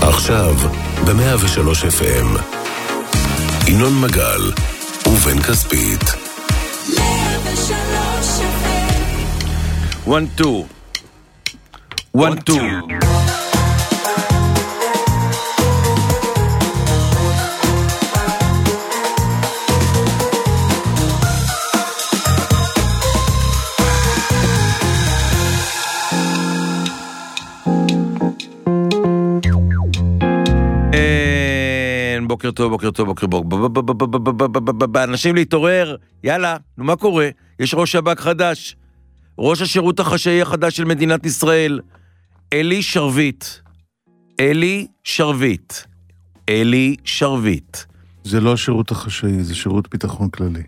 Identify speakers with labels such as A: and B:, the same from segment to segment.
A: עכשיו, ב-103 FM. ינון מגל ובן כספית.
B: 103 FM.
C: 1-2 בוקר טוב, בוקר טוב, בוקר טוב. אנשים להתעורר, יאללה, נו מה קורה? יש ראש שב"כ חדש, ראש השירות החשאי החדש של מדינת ישראל, אלי שרביט. אלי שרביט. אלי שרביט.
D: זה לא השירות החשאי, זה שירות ביטחון כללי.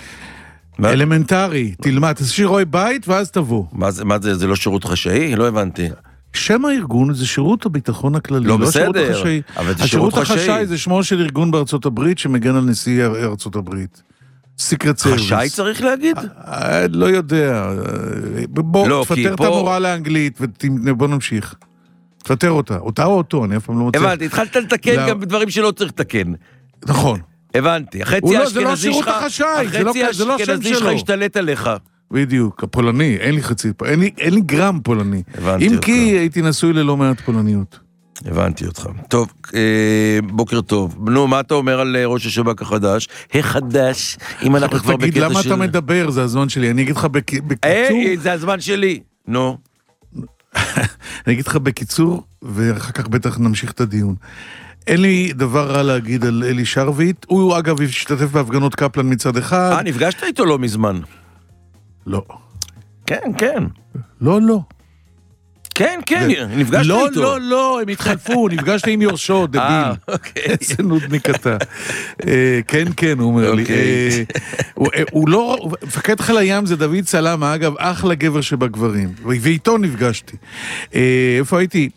D: אלמנטרי, תלמד, תעשי רואי בית ואז תבוא.
C: מה זה, זה לא שירות חשאי? לא הבנתי.
D: שם הארגון זה שירות הביטחון הכללי,
C: לא
D: לא שירות
C: בסדר,
D: החשאי.
C: אבל זה
D: השירות
C: שירות חשאי.
D: החשאי זה שמו של ארגון בארצות הברית שמגן על נשיא ארצות הברית. סיקרט סרוויס.
C: חשאי צריך להגיד?
D: לא יודע. בוא,
C: לא,
D: תפטר את המורה לאנגלית ובוא נמשיך. תפטר אותה. אותה או אותו, אני אף פעם לא מוצא.
C: הבנתי, התחלת לתקן גם בדברים שלא צריך לתקן.
D: נכון.
C: הבנתי, החצי האשכנזי שלך, החצי האשכנזי שלך השתלט עליך.
D: בדיוק, הפולני, אין לי חצי, אין לי גרם פולני. אם כי הייתי נשוי ללא מעט פולניות.
C: הבנתי אותך. טוב, בוקר טוב. נו, מה אתה אומר על ראש השב"כ החדש? החדש, אם אנחנו כבר בקטע של...
D: תגיד, למה אתה מדבר? זה הזמן שלי. אני אגיד לך בקיצור...
C: זה הזמן שלי. נו.
D: אני אגיד לך בקיצור, ואחר כך בטח נמשיך את הדיון. אין לי דבר רע להגיד על אלי שרביט. הוא אגב השתתף בהפגנות קפלן מצד אחד.
C: נפגשת איתו לא מזמן.
D: לא.
C: כן, כן.
D: לא, לא.
C: כן, כן, נפגשת
D: לא,
C: איתו.
D: לא, לא, הם התחלפו, נפגשתי עם יורשו, דביל.
C: אוקיי.
D: איזה נודניק אתה. כן, כן, הוא אומר לי. הוא לא, מפקד חיל הים זה דוד סלמה, אגב, אחלה גבר שבגברים. ואיתו נפגשתי. איפה הייתי?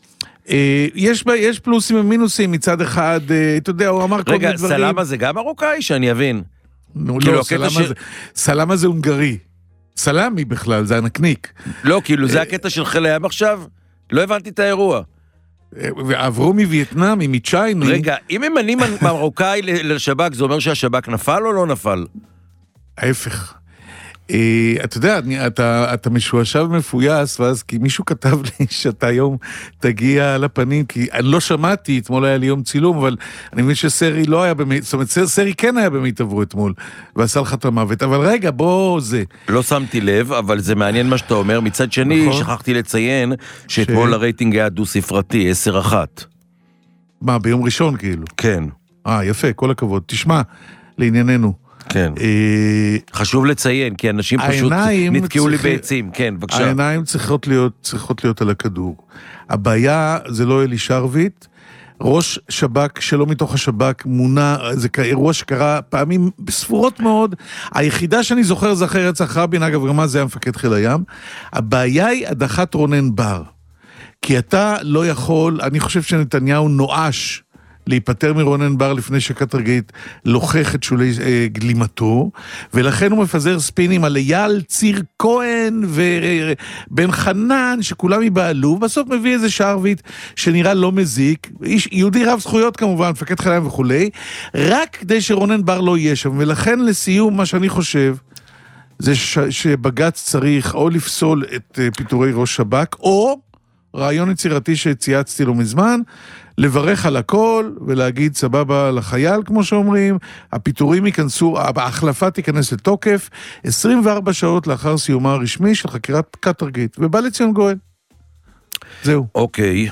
D: יש פלוסים ומינוסים מצד אחד, אתה יודע, הוא אמר כל מיני דברים.
C: רגע, סלמה זה גם מרוקאי, שאני אבין.
D: לא, סלמה זה הונגרי. סלמי בכלל, זה הנקניק.
C: לא, כאילו זה הקטע של חיל הים עכשיו? לא הבנתי את האירוע.
D: ועברו מווייטנאם, מצ'יינה.
C: רגע, אם ממנים מרוקאי לשב"כ, זה אומר שהשב"כ נפל או לא נפל?
D: ההפך. אתה יודע, אתה משועשע ומפויס, ואז כי מישהו כתב לי שאתה היום תגיע לפנים, כי אני לא שמעתי, אתמול היה לי יום צילום, אבל אני מבין שסרי לא היה זאת אומרת, סרי כן היה בהתעברו אתמול, ועשה לך את המוות, אבל רגע, בוא זה.
C: לא שמתי לב, אבל זה מעניין מה שאתה אומר, מצד שני, שכחתי לציין, שאתמול הרייטינג היה דו-ספרתי, 10-1.
D: מה, ביום ראשון כאילו?
C: כן.
D: יפה, כל הכבוד. תשמע, לענייננו.
C: כן. חשוב לציין, כי אנשים פשוט נתקעו לי בעצים. כן, בבקשה.
D: העיניים צריכות להיות על הכדור. הבעיה זה לא אלי שרביט, ראש שב"כ שלא מתוך השב"כ מונה, זה אירוע שקרה פעמים ספורות מאוד, היחידה שאני זוכר זה אחרי רצח רבין, אגב גם זה היה מפקד חיל הים, הבעיה היא הדחת רונן בר, כי אתה לא יכול, אני חושב שנתניהו נואש, להיפטר מרונן בר לפני שקטרגייט לוחך את שולי גלימתו, ולכן הוא מפזר ספינים על אייל ציר כהן ובן חנן, שכולם ייבעלו, ובסוף מביא איזה שרביט שנראה לא מזיק, איש יהודי רב זכויות כמובן, מפקד חיל הים וכו', רק כדי שרונן בר לא יהיה שם, ולכן לסיום מה שאני חושב, זה שבג"ץ צריך או לפסול את פיטורי ראש שב"כ, או רעיון יצירתי שצייצתי לו מזמן, לברך על הכל ולהגיד סבבה לחייל, כמו שאומרים, הפיטורים ייכנסו, ההחלפה תיכנס לתוקף 24 שעות לאחר סיומה הרשמי של חקירת קטרגייט, ובא לציון גואל. זהו.
C: אוקיי.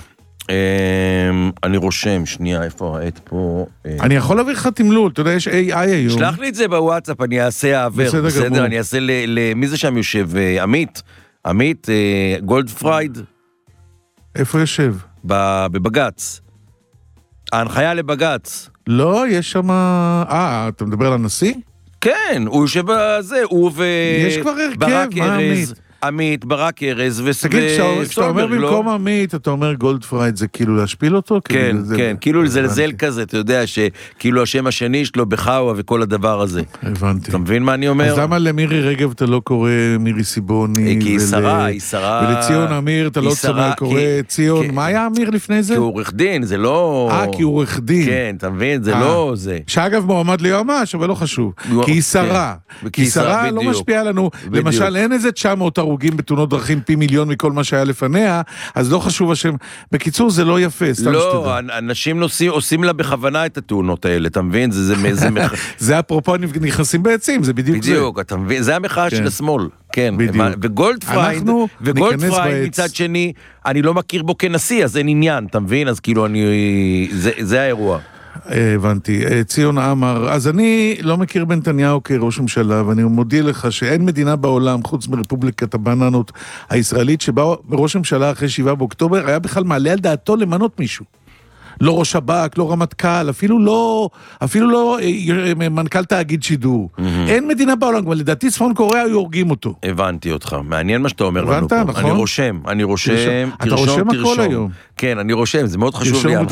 C: אני רושם, שנייה, איפה העט פה?
D: אני יכול להביא לך תמלול, אתה יודע, יש AI היום.
C: שלח לי את זה בוואטסאפ, אני אעשה העבר. בסדר, אני אעשה למי זה שם יושב? עמית, גולדפרייד.
D: איפה יושב?
C: בבגץ. ההנחיה לבגץ.
D: לא, יש שם... אתה מדבר על הנשיא?
C: כן, הוא יושב בזה, הוא
D: יש כבר הרכב, מה עמית?
C: עמית, ברק ארז
D: תגיד, כשאתה אומר במקום עמית, אתה אומר גולדפרייד, זה כאילו להשפיל אותו?
C: כן, כן, כאילו לזלזל כזה, אתה יודע שכאילו השם השני שלו בחאווה וכל הדבר הזה.
D: הבנתי.
C: אתה מבין מה אני אומר?
D: אז למה למירי רגב אתה לא קורא מירי סיבוני?
C: כי היא שרה, היא שרה.
D: ולציון אמיר אתה לא קורא ציון. מה היה אמיר לפני זה?
C: כי הוא עורך דין, זה לא...
D: כי הוא עורך דין.
C: כן, אתה מבין, זה לא זה.
D: שאגב מועמד ליועמ"ש, אבל לא חשוב. כי היא שרה. כי שרה לא משפיעה לנו. למשל, אין איזה 900 הרוגים בתאונות דרכים פי מיליון מכל מה שהיה לפניה, אז לא חשוב השם. בקיצור, זה לא יפה, סתם
C: לא, אנשים עושים לה בכוונה את התאונות האלה, אתה מבין?
D: זה אפרופו נכנסים בעצים, זה בדיוק זה.
C: בדיוק, אתה מבין? זה המחאה של השמאל. כן, וגולדפרייד מצד שני, אני לא מכיר בו כנשיא, אז אין עניין, אתה מבין? אז כאילו זה האירוע.
D: הבנתי. ציון אמר, אז אני לא מכיר בנתניהו כראש ממשלה, ואני מודיע לך שאין מדינה בעולם, חוץ מרפובליקת הבננות הישראלית, שבה ראש ממשלה אחרי 7 באוקטובר היה בכלל מעלה על דעתו למנות מישהו. לא ראש שב"כ, לא רמטכ"ל, אפילו לא מנכ"ל תאגיד שידור. אין מדינה בעולם, אבל לדעתי צפון קוריאה היו הורגים אותו.
C: הבנתי אותך, מעניין מה שאתה אומר לנו פה.
D: נכון?
C: אני רושם,
D: אתה רושם הכל היום.
C: כן, היה רושם, זה מאוד חשוב לי,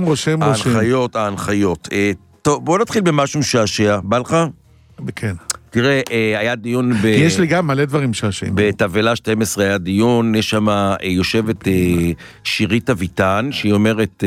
C: ההנחיות. טוב, בוא נתחיל במשהו משעשע, בא לך?
D: כן.
C: תראה, היה דיון
D: יש לי גם מלא דברים משעשעים.
C: בתבלה 12 היה דיון, יש שם יושבת שירית אביטן, שהיא אומרת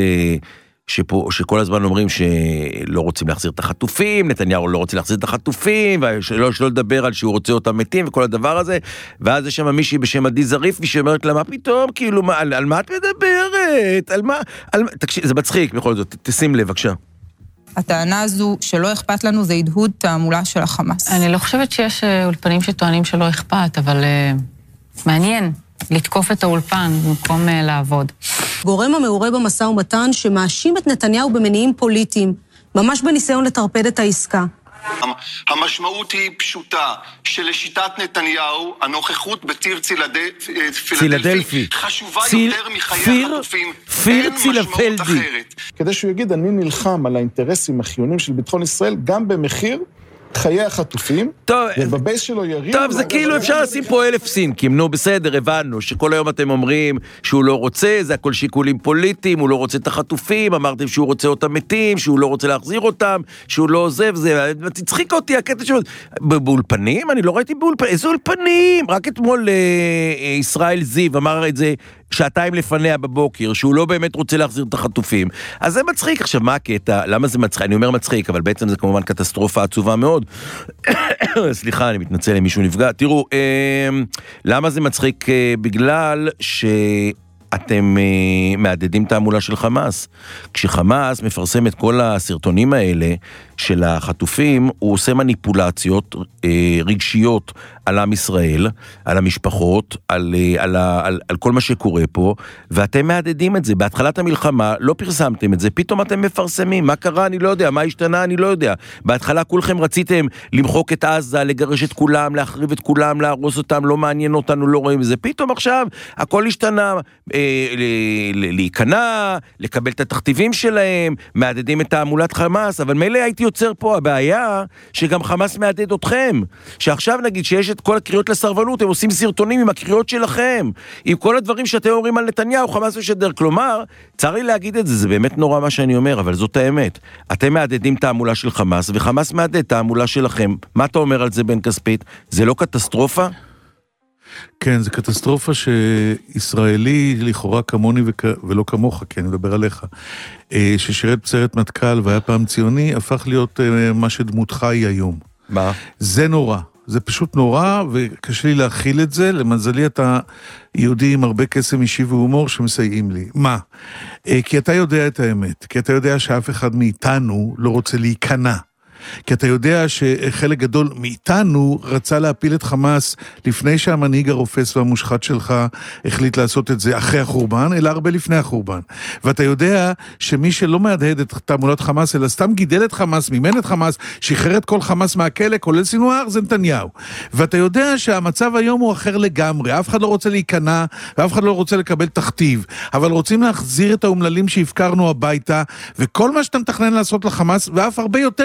C: שכל הזמן אומרים שלא רוצים להחזיר את החטופים, נתניהו לא רוצה להחזיר את החטופים, שלא לדבר על שהוא רוצה אותם מתים וכל הדבר הזה, ואז יש שם מישהי בשם עדי זריף, שאומרת לה, מה פתאום, כאילו, על מה את מדברת? על מה? תקשיב, זה מצחיק בכל זאת, תשים לב, בבקשה.
B: הטענה הזו שלא אכפת לנו זה הדהוד תעמולה של החמאס.
E: אני לא חושבת שיש אולפנים שטוענים שלא אכפת, אבל מעניין לתקוף את האולפן במקום לעבוד.
F: גורם המעורה במשא ומתן שמאשים את נתניהו במניעים פוליטיים, ממש בניסיון לטרפד את העסקה.
G: המשמעות היא פשוטה, שלשיטת נתניהו, הנוכחות בציר פילדלפי חשובה יותר מחיי החטופים, אין משמעות אחרת.
H: כדי שהוא יגיד, אני נלחם על האינטרסים החיוניים של ביטחון ישראל, גם במחיר חיי החטופים, ובבייס שלו יריב...
C: טוב, זה כאילו אפשר לשים פה 1000 סינקים, נו בסדר, הבנו, שכל היום אתם אומרים שהוא לא רוצה, זה הכל שיקולים פוליטיים, הוא לא רוצה את החטופים, אמרתם שהוא רוצה אותם מתים, שהוא לא רוצה להחזיר אותם, שהוא לא עוזב, זה... תצחיק אותי, הקטע שלו... באולפנים? אני לא ראיתי באולפנים, איזה אולפנים? רק אתמול ישראל זיו אמר את זה 2 לפניה בבוקר, שהוא לא באמת רוצה להחזיר את החטופים. אז זה מצחיק. עכשיו, מה הקטע? למה זה מצחיק? אני אומר מצחיק, אבל בעצם זה כמובן קטסטרופה עצובה מאוד. סליחה, אני מתנצל אם מישהו נפגע. תראו, למה זה מצחיק? בגלל שאתם מעדדים תעמולה של חמאס. כשחמאס מפרסם את כל הסרטונים האלה של החטופים, הוא עושה מניפולציות רגשיות על עם ישראל, על המשפחות, על כל מה שקורה פה, ואתם מעדדים את זה. בהתחלת המלחמה לא פרסמתם את זה, פתאום אתם מפרסמים. מה קרה? אני לא יודע. מה השתנה? אני לא יודע. בהתחלה כולכם רציתם למחוק את עזה, לגרש את כולם, להחריב את כולם, להרוס אותם, לא מעניין אותנו, לא רואים את זה. פתאום עכשיו הכל השתנה, להיכנע, לקבל את התכתיבים שלהם, מעדדים את תעמולת חמאס, אבל מילא הייתי יוצר פה. הבעיה שגם חמאס מעדד אתכם. שעכשיו נגיד שיש את כל הקריאות לסרבנות, הם עושים סרטונים עם הקריאות שלכם, עם כל הדברים שאתם אומרים על נתניהו, חמאס ושדר. כלומר, צריך לי להגיד את זה, זה באמת נורא מה שאני אומר, אבל זאת האמת. אתם מעדדים תעמולה של חמאס, וחמאס מעדד תעמולה שלכם. מה אתה אומר על זה, בן כספית? זה לא קטסטרופה?
D: כן, זה קטסטרופה שישראלי לכאורה כמוני ולא כמוך, כי אני מדבר עליך, ששירת בסיירת מטכ"ל והיה פעם ציוני, הפך להיות מה שדמותך היא היום.
C: מה?
D: זה נורא. זה פשוט נורא, וקשה לי להכיל את זה. למזלי אתה יהודי עם הרבה קסם אישי והומור שמסייעים לי. מה? כי אתה יודע את האמת. כי אתה יודע שאף אחד מאיתנו לא רוצה להיכנע. כי אתה יודע שחלק גדול מאיתנו רצה להפיל את חמאס לפני שהמנהיג הרופס והמושחת שלך החליט לעשות את זה אחרי החורבן, אלא הרבה לפני החורבן. ואתה יודע שמי שלא מהדהד את תעמולת חמאס, אלא סתם גידל את חמאס, מימן את חמאס, שחרר את כל חמאס מהכלא, כולל סינואר, זה נתניהו. ואתה יודע שהמצב היום הוא אחר לגמרי. אף אחד לא רוצה להיכנע, ואף אחד לא רוצה לקבל תכתיב. אבל רוצים להחזיר את האומללים שהפקרנו הביתה, וכל מה שאתה מתכנן לעשות לחמאס, ואף הרבה יותר מזה,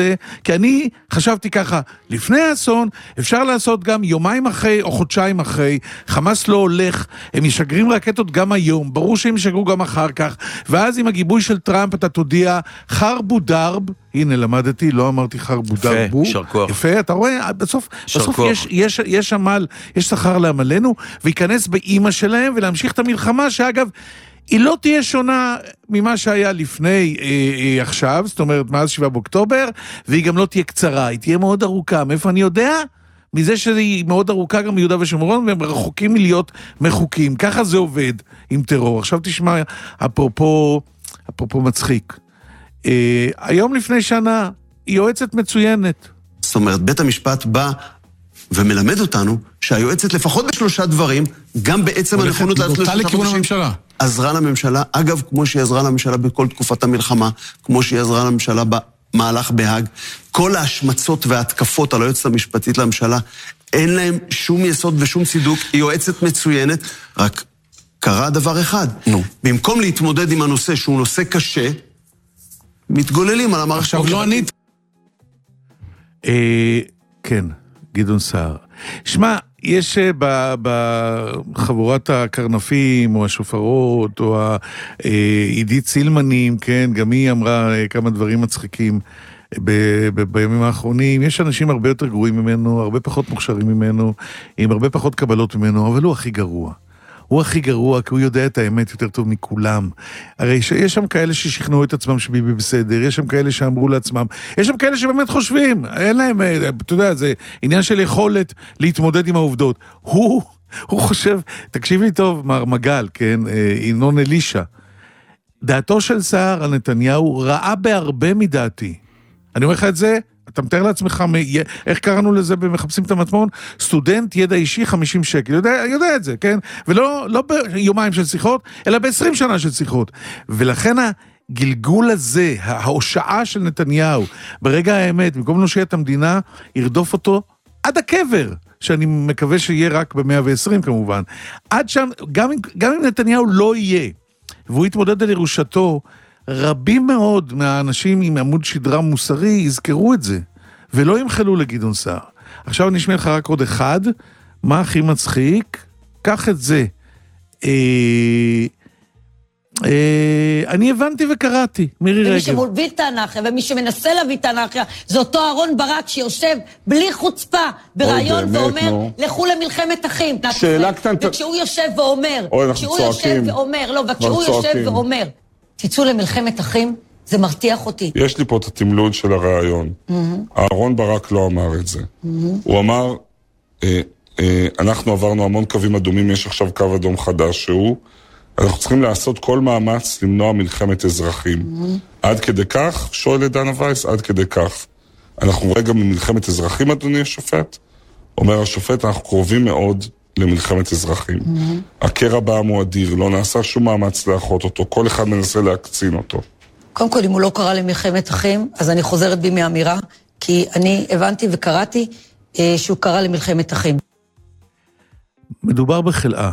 D: זה, כי אני חשבתי ככה, לפני האסון, אפשר לעשות גם יומיים אחרי או חודשיים אחרי, חמאס לא הולך, הם ישגרים רקטות גם היום, ברור שהם ישגרו גם אחר כך, ואז עם הגיבוי של טראמפ אתה תודיע, חרבו דרב, הנה למדתי, לא אמרתי חרבו דרבו, יפה, אתה רואה, בסוף יש עמל, יש שכר לעמלנו, וייכנס באמא שלהם ולהמשיך את המלחמה, שאגב, היא לא תהיה שונה ממה שהיה לפני עכשיו, זאת אומרת, מאז 7 באוקטובר, והיא גם לא תהיה קצרה, היא תהיה מאוד ארוכה. מאיפה אני יודע? מזה שהיא מאוד ארוכה גם ביהודה ושומרון, והם רחוקים מלהיות מחוקים. ככה זה עובד עם טרור. עכשיו תשמע, אפרופו מצחיק. היום לפני שנה, היא יועצת מצוינת.
I: זאת אומרת, בית המשפט בא ומלמד אותנו שהיועצת לפחות ב3 דברים, גם בעצם הנכונות עזרה לממשלה, אגב, כמו שהיא עזרה לממשלה בכל תקופת המלחמה, כמו שהיא עזרה לממשלה במהלך בהאג, כל ההשמצות וההתקפות על היועצת המשפטית לממשלה, אין להם שום יסוד ושום צידוק, היא יועצת מצוינת, רק קרה דבר אחד. במקום להתמודד עם הנושא שהוא נושא קשה, מתגוללים על המערכת.
D: עכשיו לא ענית. כן, גדעון סער. שמע, יש בחבורת הקרנפים, או השופרות, או עידית סילמנים, כן, גם היא אמרה כמה דברים מצחיקים בימים האחרונים. יש אנשים הרבה יותר גרועים ממנו, הרבה פחות מוכשרים ממנו, עם הרבה פחות קבלות ממנו, אבל הוא הכי גרוע. הוא הכי גרוע, כי הוא יודע את האמת יותר טוב מכולם. הרי יש שם כאלה ששכנעו את עצמם שביבי בסדר, יש שם כאלה שאמרו לעצמם, יש שם כאלה שבאמת חושבים, אין להם, אתה יודע, זה עניין של יכולת להתמודד עם העובדות. הוא חושב, תקשיב לי טוב, מר מגל, כן, ינון אלישע, דעתו של סער על נתניהו רעה בהרבה מדעתי. אני אומר לך את זה, אתה מתאר לעצמך, איך קראנו לזה במחפשים את המטמון? סטודנט ידע אישי 50 שקל, יודע את זה, כן? ולא ביומיים של שיחות, אלא ב20 שנה של שיחות. ולכן הגלגול הזה, ההושעה של נתניהו, ברגע האמת, במקום להושיע את המדינה, ירדוף אותו עד הקבר, שאני מקווה שיהיה רק ב120 כמובן. עד שם, גם אם נתניהו לא יהיה, והוא יתמודד על ירושתו, רבים מאוד מהאנשים עם עמוד שדרה מוסרי יזכרו את זה, ולא ימחלו לגדעון סער. עכשיו נשמע לך רק עוד אחד, מה הכי מצחיק? קח את זה. אני הבנתי וקראתי, מירי רגב.
J: ומי שמוביל את האנרכיה, ומי שמנסה להביא את האנרכיה, זה אותו אהרון ברק שיושב בלי חוצפה ברעיון ואומר, לכו למלחמת אחים.
K: שאלה קטנטה.
J: וכשהוא יושב ואומר, וכשהוא יושב ואומר, תצאו למלחמת אחים, זה מרתיח אותי.
K: יש לי פה את התמלול של הרעיון. אהרון ברק לא אמר את זה. הוא אמר, אנחנו עברנו המון קווים אדומים, יש עכשיו קו אדום חדש שהוא, אנחנו צריכים לעשות כל מאמץ למנוע מלחמת אזרחים. עד כדי כך, שואל את דנה וייס, עד כדי כך. אנחנו רגע ממלחמת אזרחים, אדוני השופט? אומר השופט, אנחנו קרובים מאוד למלחמת אזרחים. הקרע בעם הוא אדיר, לא נעשה שום מאמץ לאחות אותו, כל אחד מנסה להקצין אותו.
J: קודם כל, אם הוא לא קרא למלחמת אחים, אז אני חוזרת בי מהאמירה, כי אני הבנתי וקראתי שהוא קרא למלחמת אחים.
D: מדובר בחלאה.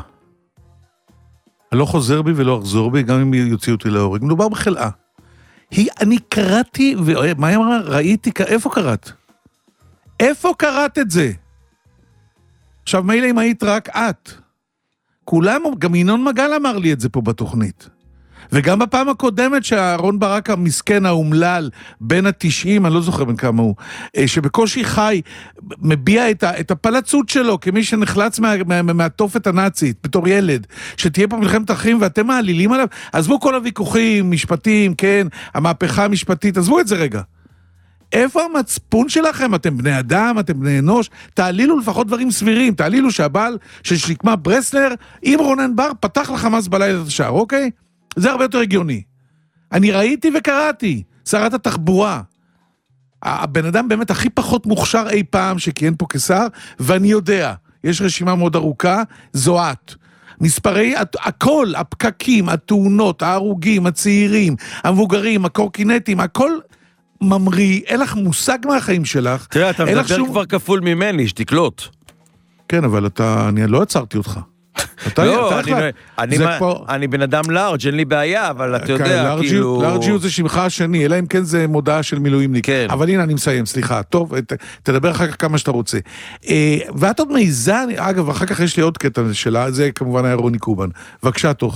D: אני לא חוזר בי ולא אחזור בי, גם אם יוציאו אותי להורג. מדובר בחלאה. אני קראתי, מה היא אמרה? ראיתי, איפה קראת? איפה קראת את זה? עכשיו, מילא אם היית רק את. כולם, גם ינון מגל אמר לי את זה פה בתוכנית. וגם בפעם הקודמת שאהרון ברק המסכן האומלל בין ה-90, אני לא זוכר בין כמה הוא, שבקושי חי, מביע את הפלצות שלו, כמי שנחלץ מהתופת הנאצית, בתור ילד, שתהיה פה מלחמת אחים ואתם מעלילים עליו, עזבו כל הוויכוחים, משפטים, כן, המהפכה המשפטית, עזבו את זה רגע. איפה המצפון שלכם? אתם בני אדם, אתם בני אנוש, תעלילו לפחות דברים סבירים, תעלילו שהבעל של שקמה ברסלר, עם רונן בר, פתח לחמאס בלילה את השער, אוקיי? זה הרבה יותר הגיוני. אני ראיתי וקראתי, שרת התחבורה. הבן אדם באמת הכי פחות מוכשר אי פעם שכיהן פה כשר, ואני יודע, יש רשימה מאוד ארוכה, זו את. מספרי, הכל, הפקקים, התאונות, ההרוגים, הצעירים, המבוגרים, הקורקינטים, הכל ממריא, אין לך מושג מהחיים שלך.
C: תראה, אתה מדבר כבר כפול ממני, שתקלוט.
D: כן, אבל אני לא עצרתי אותך.
C: אני בן אדם לארג', אין לי בעיה, אבל אתה יודע, כאילו...
D: לארג'יו זה שמך השני, אלא אם כן זה מודעה של מילואימניק. אבל הנה, אני מסיים, סליחה. טוב, תדבר אחר כך כמה שאתה רוצה. ואת עוד מעיזה, אגב, אחר כך יש לי עוד קטע שלה, זה כמובן היה רוני קובן. בבקשה, תורך.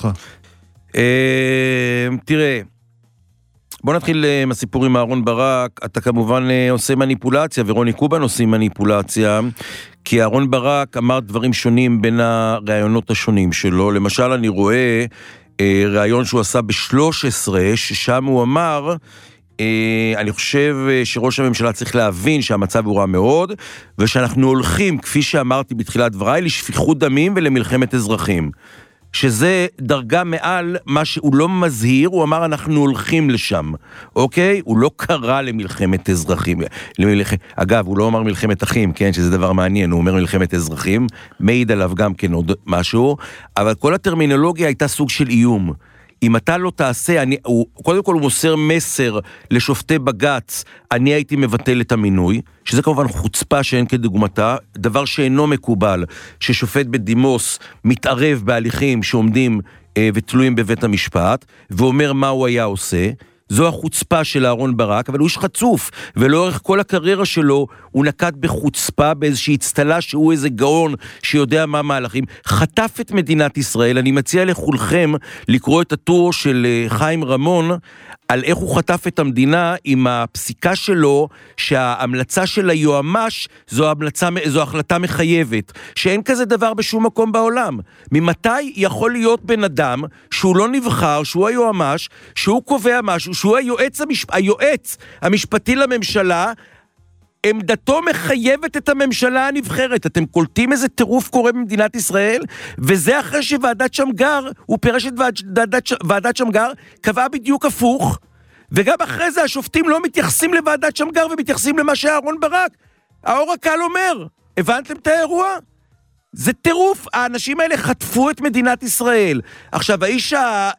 C: תראה, בוא נתחיל עם הסיפור עם אהרון ברק. אתה כמובן עושה מניפולציה, ורוני קובן עושים מניפולציה, כי אהרון ברק אמר דברים שונים בין הרעיונות השונים שלו. למשל, אני רואה רעיון שהוא עשה ב-13, ששם הוא אמר, אני חושב שראש הממשלה צריך להבין שהמצב הוא רע מאוד, ושאנחנו הולכים, כפי שאמרתי בתחילת דבריי, לשפיכות דמים ולמלחמת אזרחים. שזה דרגה מעל מה שהוא לא מזהיר, הוא אמר אנחנו הולכים לשם, אוקיי? הוא לא קרא למלחמת אזרחים. אגב, הוא לא אמר מלחמת אחים, כן? שזה דבר מעניין, הוא אומר מלחמת אזרחים, מעיד עליו גם כן עוד משהו, אבל כל הטרמינולוגיה הייתה סוג של איום. אם אתה לא תעשה, קודם כל הוא מוסר מסר לשופטי בגץ, אני הייתי מבטל את המינוי, שזה כמובן חוצפה שאין כדוגמתה, דבר שאינו מקובל, ששופט בדימוס מתערב בהליכים שעומדים ותלויים בבית המשפט, ואומר מה הוא היה עושה, זו החוצפה של אהרון ברק, אבל הוא איש חצוף, ולאורך כל הקריירה שלו, הוא נקט בחוצפה באיזושהי הצטלה שהוא איזה גאון שיודע מה מהלכים, חטף את מדינת ישראל. אני מציע לכולכם לקרוא את הטור של חיים רמון, על איך הוא חטף את המדינה עם הפסיקה שלו, שההמלצה של היועמ"ש זו החלטה מחייבת, שאין כזה דבר בשום מקום בעולם. ממתי יכול להיות בן אדם שהוא לא נבחר, שהוא היועמ"ש, שהוא קובע משהו, שהוא היועץ המשפטי לממשלה, עמדתו מחייבת את הממשלה הנבחרת. אתם קולטים איזה טירוף קורה במדינת ישראל? וזה אחרי שוועדת שמגר, הוא פירש את ועדת שמגר, קבע בדיוק הפוך, וגם אחרי זה השופטים לא מתייחסים לוועדת שמגר ומתייחסים למה שאהרון ברק. האור הקל אומר, הבנתם את האירוע? זה טירוף, האנשים האלה חטפו את מדינת ישראל. עכשיו, האיש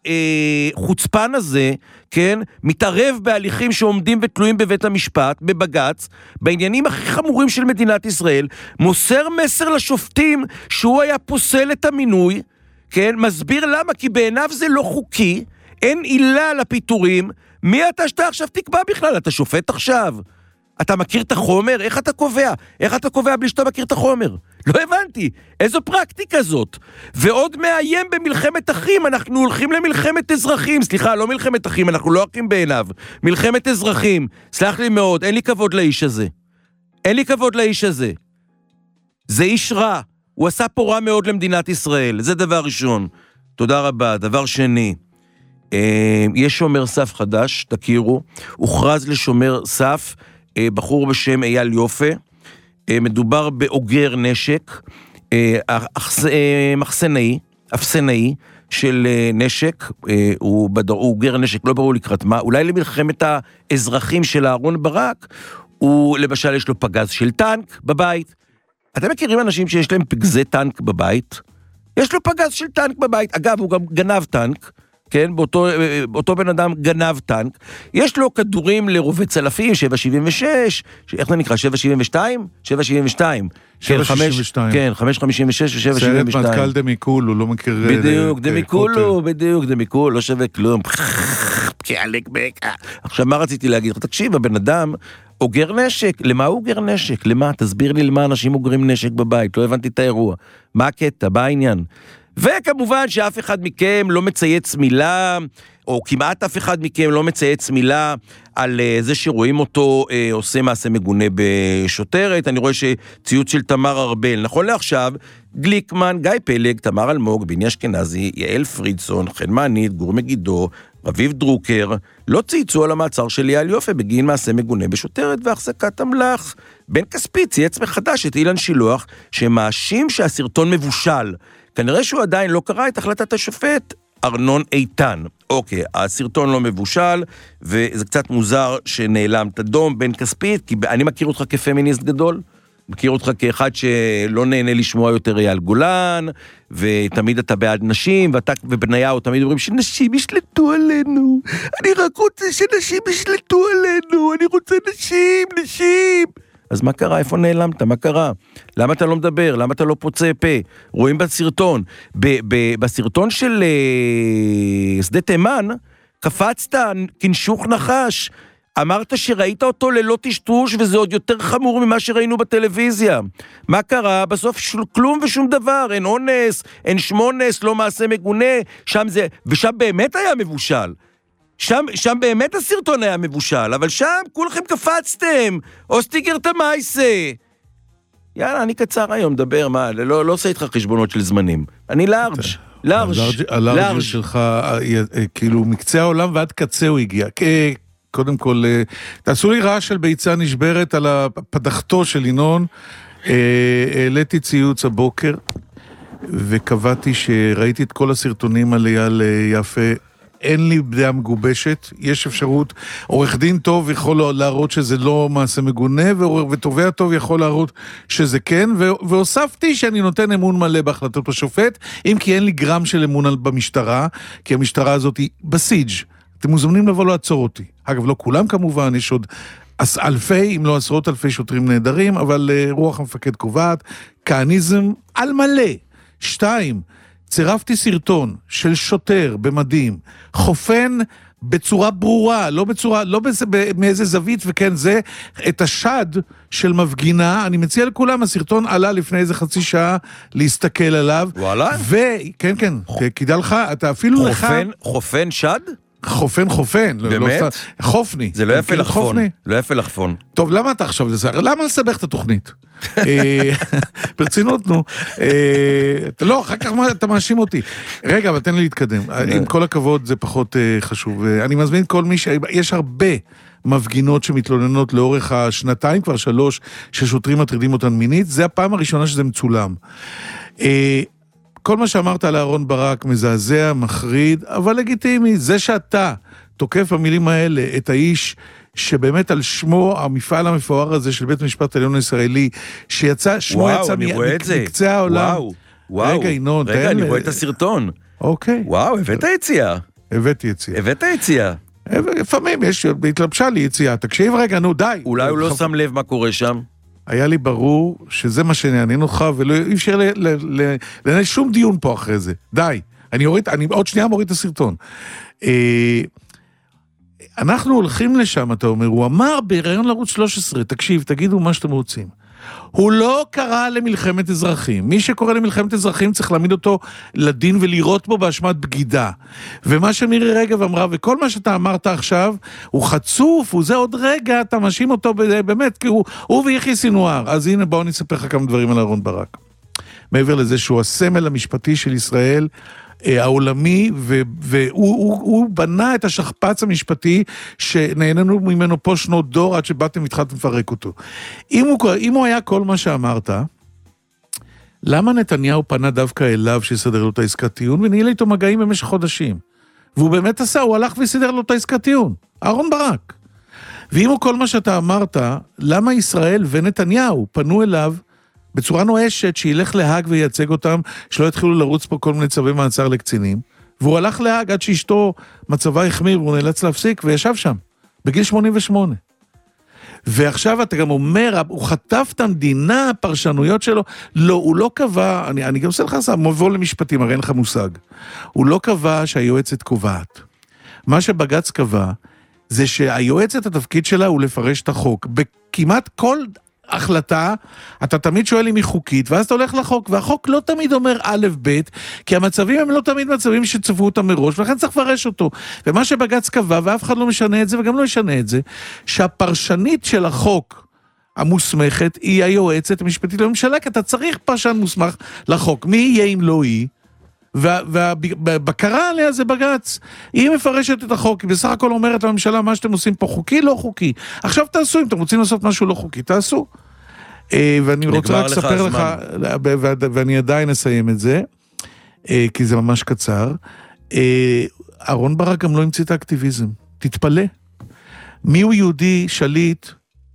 C: החוצפן הזה, כן, מתערב בהליכים שעומדים ותלויים בבית המשפט, בבגץ, בעניינים הכי חמורים של מדינת ישראל, מוסר מסר לשופטים שהוא היה פוסל את המינוי, כן, מסביר למה, כי בעיניו זה לא חוקי, אין עילה לפיטורים, מי אתה שאתה עכשיו תקבע בכלל? אתה שופט עכשיו? אתה מכיר את החומר? איך אתה קובע? איך אתה קובע בלי שאתה מכיר את החומר? לא הבנתי. איזו פרקטיקה זאת? ועוד מאיים במלחמת אחים, אנחנו הולכים למלחמת אזרחים. סליחה, לא מלחמת אחים, אנחנו לא אחים בעיניו. מלחמת אזרחים. סלח לי מאוד, אין לי כבוד לאיש הזה. אין לי כבוד לאיש הזה. זה איש רע. הוא עשה פה רע מאוד למדינת ישראל. זה דבר ראשון. תודה רבה. דבר שני, יש שומר סף חדש, תכירו. הוכרז לשומר סף, בחור בשם אייל יופה, מדובר באוגר נשק, אפסנאי של נשק, הוא אוגר נשק, לא ברור לקראת מה, אולי למלחמת האזרחים של אהרון ברק, הוא למשל יש לו פגז של טנק בבית. אתם מכירים אנשים שיש להם פגזי טנק בבית? יש לו פגז של טנק בבית, אגב הוא גם גנב טנק, כן, באותו בן אדם גנב טנק, יש לו כדורים לרובי צלפים, 776, איך זה נקרא, 772? 772.
D: 762.
C: כן, 556 ו-772.
D: סרט מטכ"ל דמיקול, הוא לא מכיר...
C: בדיוק, דמיקול, לא שווה כלום. עכשיו, מה רציתי להגיד? תקשיב, הבן אדם אוגר נשק, למה הוא אוגר נשק? למה? תסביר לי למה אנשים אוגרים נשק בבית, לא הבנתי את האירוע. מה הקטע? מה העניין? וכמובן שאף אחד מכם לא מצייץ מילה, או כמעט אף אחד מכם לא מצייץ מילה על זה שרואים אותו עושה מעשה מגונה בשוטרת. אני רואה שציוץ של תמר ארבל, נכון לעכשיו, גליקמן, גיא פלג, תמר אלמוג, בני אשכנזי, יעל פרידסון, חן מענית, גור מגידו, רביב דרוקר, לא צייצו על המעצר של אייל יופה בגין מעשה מגונה בשוטרת והחזקת אמל"ח. בן כספי צייץ מחדש את אילן שילוח, שמאשים שהסרטון מבושל. כנראה שהוא עדיין לא קרא את החלטת השופט ארנון איתן. אוקיי, הסרטון לא מבושל, וזה קצת מוזר שנעלמת דום, בן כספית, כי אני מכיר אותך כפמיניסט גדול, מכיר אותך כאחד שלא נהנה לשמוע יותר אייל גולן, ותמיד אתה בעד נשים, ואתה ובניהו תמיד אומרים שנשים ישלטו עלינו, אני רק רוצה שנשים ישלטו עלינו, אני רוצה נשים. אז מה קרה? איפה נעלמת? מה קרה? למה אתה לא מדבר? למה אתה לא פוצע פה? רואים בסרטון. בסרטון של שדה תימן, קפצת כנשוך נחש. אמרת שראית אותו ללא טשטוש, וזה עוד יותר חמור ממה שראינו בטלוויזיה. מה קרה? בסוף כלום ושום דבר. אין אונס, אין שמונס, לא מעשה מגונה. ושם באמת היה מבושל. שם באמת הסרטון היה מבושל, אבל שם כולכם קפצתם. אוסטיגר תמייסה. יאללה, אני קצר היום, דבר, מה? לא עושה איתך חשבונות של זמנים. אני לארג'.
D: הלארג' שלך, כאילו, מקצה העולם ועד קצה הוא הגיע. קודם כל, תעשו לי רעש של ביצה נשברת על הפדחתו של ינון. העליתי ציוץ הבוקר, וקבעתי שראיתי את כל הסרטונים על אייל יפה. אין לי דעה מגובשת, יש אפשרות, עורך דין טוב יכול להראות שזה לא מעשה מגונה, ותובע טוב יכול להראות שזה כן, והוספתי שאני נותן אמון מלא בהחלטות השופט, אם כי אין לי גרם של אמון במשטרה, כי המשטרה הזאת היא בסיג'. אתם מוזמנים לבוא לעצור אותי. אגב, לא כולם כמובן, יש עוד אלפי, אם לא עשרות אלפי שוטרים נהדרים, אבל רוח המפקד קובעת, כהניזם על מלא. 2, צירפתי סרטון של שוטר במדים, חופן בצורה ברורה, לא מאיזה זווית, וכן זה, את השד של מפגינה, אני מציע לכולם, הסרטון עלה לפני איזה חצי שעה להסתכל עליו.
C: וואלה?
D: כן, כדאי לך, אתה אפילו לך...
C: חופן שד?
D: חופן.
C: באמת?
D: חופני.
C: זה לא יפה לחפון. לא יפה לחפון.
D: טוב, למה אתה עכשיו לזה? למה לסבך את התוכנית? ברצינות, נו. לא, אחר כך אתה מאשים אותי. רגע, אבל תן לי להתקדם. עם כל הכבוד זה פחות חשוב. אני מזמין כל מי יש הרבה מפגינות שמתלוננות לאורך השנתיים, כבר 3, ששוטרים מטרידים אותן מינית. זה הפעם הראשונה שזה מצולם. כל מה שאמרת על אהרון ברק מזעזע, מחריד, אבל לגיטימי. זה שאתה תוקף במילים האלה את האיש שבאמת על שמו המפעל המפואר הזה של בית המשפט העליון הישראלי, שיצא, שמו יצא מקצה העולם.
C: וואו,
D: רגע, ינון,
C: רגע, אני רואה את הסרטון.
D: אוקיי.
C: וואו, הבאת יציאה.
D: הבאת
C: יציאה.
D: לפעמים יש, התלבשה לי יציאה. תקשיב רגע, נו, די.
C: אולי הוא לא שם לב מה קורה שם.
D: היה לי ברור שזה מה שנעניין אותך, ולא אפשר לנהל שום דיון פה אחרי זה. די. אני עוד שנייה מוריד את הסרטון. אנחנו הולכים לשם, אתה אומר, הוא אמר בראיון לערוץ 13, תקשיב, תגידו מה שאתם רוצים. הוא לא קרא למלחמת אזרחים. מי שקורא למלחמת אזרחים צריך להעמיד אותו לדין ולירות בו באשמת בגידה. ומה שמירי רגב אמרה, וכל מה שאתה אמרת עכשיו, הוא חצוף, הוא זה עוד רגע, אתה מאשים אותו באמת, כי הוא ויחי סינואר. אז הנה בואו נספר לך כמה דברים על אהרון ברק. מעבר לזה שהוא הסמל המשפטי של ישראל, העולמי, והוא בנה את השכפץ המשפטי שנהננו ממנו פה שנות דור עד שבאתם התחלתם לפרק אותו. אם הוא היה כל מה שאמרת, למה נתניהו פנה דווקא אליו שיסדר לו את העסקת טיעון, וניהל איתו מגעים במשך חודשים? והוא באמת עשה, הוא הלך וסידר לו את העסקת טיעון. אהרון ברק. ואם הוא כל מה שאתה אמרת, למה ישראל ונתניהו פנו אליו בצורה נואשת שילך להאג וייצג אותם, שלא יתחילו לרוץ פה כל מיני צווי מעצר לקצינים, והוא הלך להאג עד שאשתו מצבה החמיר, והוא נאלץ להפסיק, וישב שם, בגיל 88. ועכשיו אתה גם אומר, הוא חטף את המדינה, הפרשנויות שלו, לא, הוא לא קבע, אני גם עושה לך מבוא למשפטים, הרי אין לך מושג, הוא לא קבע שהיועצת קובעת. מה שבג"ץ קבע, זה שהיועצת התפקיד שלה הוא לפרש את החוק, בכמעט כל החלטה, אתה תמיד שואל אם היא חוקית, ואז אתה הולך לחוק, והחוק לא תמיד אומר א' ב', כי המצבים הם לא תמיד מצבים שצפו אותם מראש, ולכן צריך לפרש אותו. ומה שבג"ץ קבע, ואף אחד לא משנה את זה, וגם לא ישנה את זה, שהפרשנית של החוק המוסמכת היא היועצת המשפטית לממשלה, כי אתה צריך פרשן מוסמך לחוק. מי יהיה אם לא היא? והבקרה עליה זה בג"ץ. היא מפרשת את החוק, היא בסך הכל אומרת לממשלה, מה שאתם עושים פה חוקי, לא חוקי. עכשיו תעשו, אם אתם רוצים לעשות משהו לא חוקי, תעשו. ואני רוצה רק לספר לך, ואני עדיין אסיים את זה, כי זה ממש קצר, אהרון ברק גם לא המציא את האקטיביזם. תתפלא. מי הוא יהודי שליט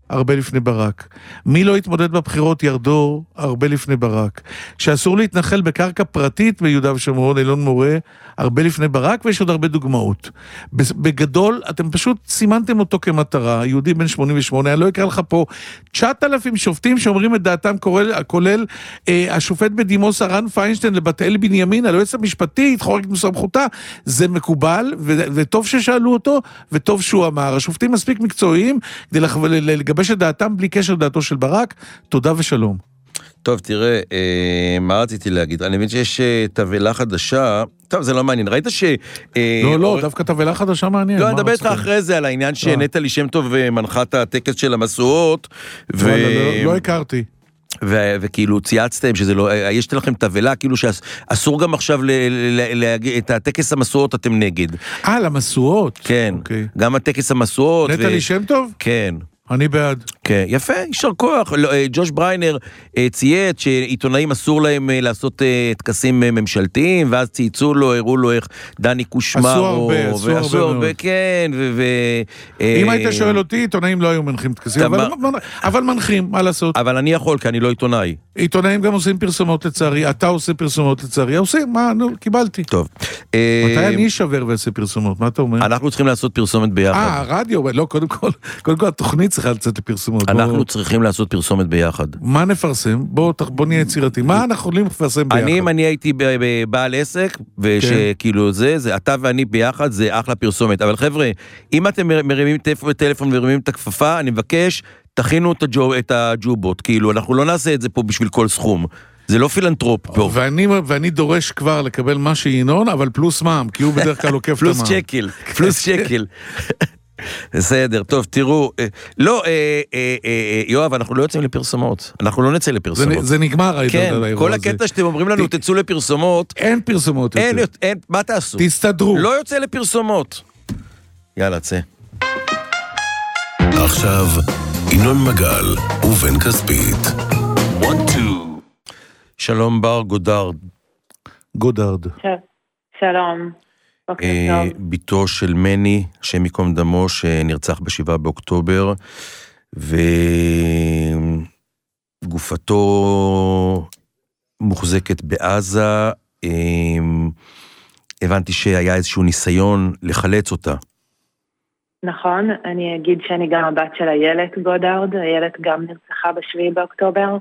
D: הרבה לפני ברק. מי לא התמודד בבחירות? ירדור, הרבה לפני ברק. שאסור להתנחל בקרקע פרטית ביהודה ושומרון, אלון מורה, הרבה לפני ברק, ויש עוד הרבה דוגמאות. בגדול, אתם פשוט סימנתם אותו כמטרה, יהודי בן 88, אני לא אקרא לך פה 9,000 שופטים שאומרים את דעתם, כולל השופט בדימוס הרן פיינשטיין לבתאל בנימין, היועץ המשפטי, חורגת מסמכותה, זה מקובל, וטוב ששאלו אותו, וטוב שהוא אמר. השופטים מספיק מקצועיים, כדי לגבש את דעתם בלי קשר לדעתו של ברק. תודה ושלום.
C: טוב, תראה, מה רציתי להגיד? אני מבין שיש תבלה חדשה, טוב, זה לא מעניין, ראית ש...
D: לא, דווקא תבלה חדשה מעניין.
C: לא, אני אדבר איתך אחרי זה על העניין שנטלי שם טוב מנחה את הטקס של המסורות,
D: לא הכרתי.
C: וכאילו צייצתם שזה לא, יש לכם תבלה, כאילו שאסור גם עכשיו את הטקס המסורות אתם נגד.
D: למסורות?
C: כן, גם הטקס המסורות.
D: נטלי שם טוב?
C: כן.
D: אני בעד.
C: כן, יפה, יישר כוח. ג'וש בריינר צייץ שעיתונאים אסור להם לעשות טקסים ממשלתיים, ואז צייצו לו, הראו לו איך דני קושמר.
D: עשו הרבה,
C: כן,
D: אם היית שואל אותי, עיתונאים לא היו מנחים טקסים, אבל מנחים, מה לעשות?
C: אבל אני יכול, כי אני לא עיתונאי.
D: עיתונאים גם עושים פרסומות לצערי, אתה עושה פרסומות לצערי, עושים, מה, קיבלתי.
C: טוב.
D: מתי אני אשבר ועושה פרסומות, מה אתה אומר?
C: אנחנו צריכים לעשות פרסומת ביחד.
D: רדיו, לא, קודם כל התוכנית צריכה לצאת לפרסומות.
C: אנחנו צריכים לעשות פרסומת ביחד.
D: מה נפרסם? בוא נהיה יצירתי. מה אנחנו יכולים לפרסם ביחד?
C: אני הייתי בעל עסק, ושכאילו זה, אתה ואני ביחד, זה אחלה פרסומת. אבל חבר'ה, אם אתם מרימים טלפון ומרימים את הכפפה, אני מבקש, תכינו את הג'ובות. כאילו, אנחנו לא נעשה את זה פה בשביל כל סכום. זה לא פילנטרופ פה.
D: ואני דורש כבר לקבל מה שינון, אבל פלוס מע"מ, כי הוא בדרך כלל עוקף את המע"מ.
C: פלוס שקל. בסדר, טוב, תראו, לא, יואב, אנחנו לא יוצאים לפרסומות, אנחנו לא נצא לפרסומות.
D: זה נגמר,
C: כן, כל הקטע שאתם אומרים לנו, תצאו לפרסומות.
D: אין פרסומות.
C: אין, מה תעשו?
D: תסתדרו.
C: לא יוצא לפרסומות. יאללה, צא.
A: עכשיו, ינון מגל ובן כספית. 1-2.
C: שלום בר גודארד.
L: שלום.
C: ביתו של מני, שם מקום דמו, שנרצח ב7 באוקטובר, וגופתו מוחזקת בעזה. הבנתי שהיה איזשהו ניסיון לחלץ אותה.
L: נכון, אני אגיד שאני גם הבת של איילת גודארד, איילת גם נרצחה ב7 באוקטובר.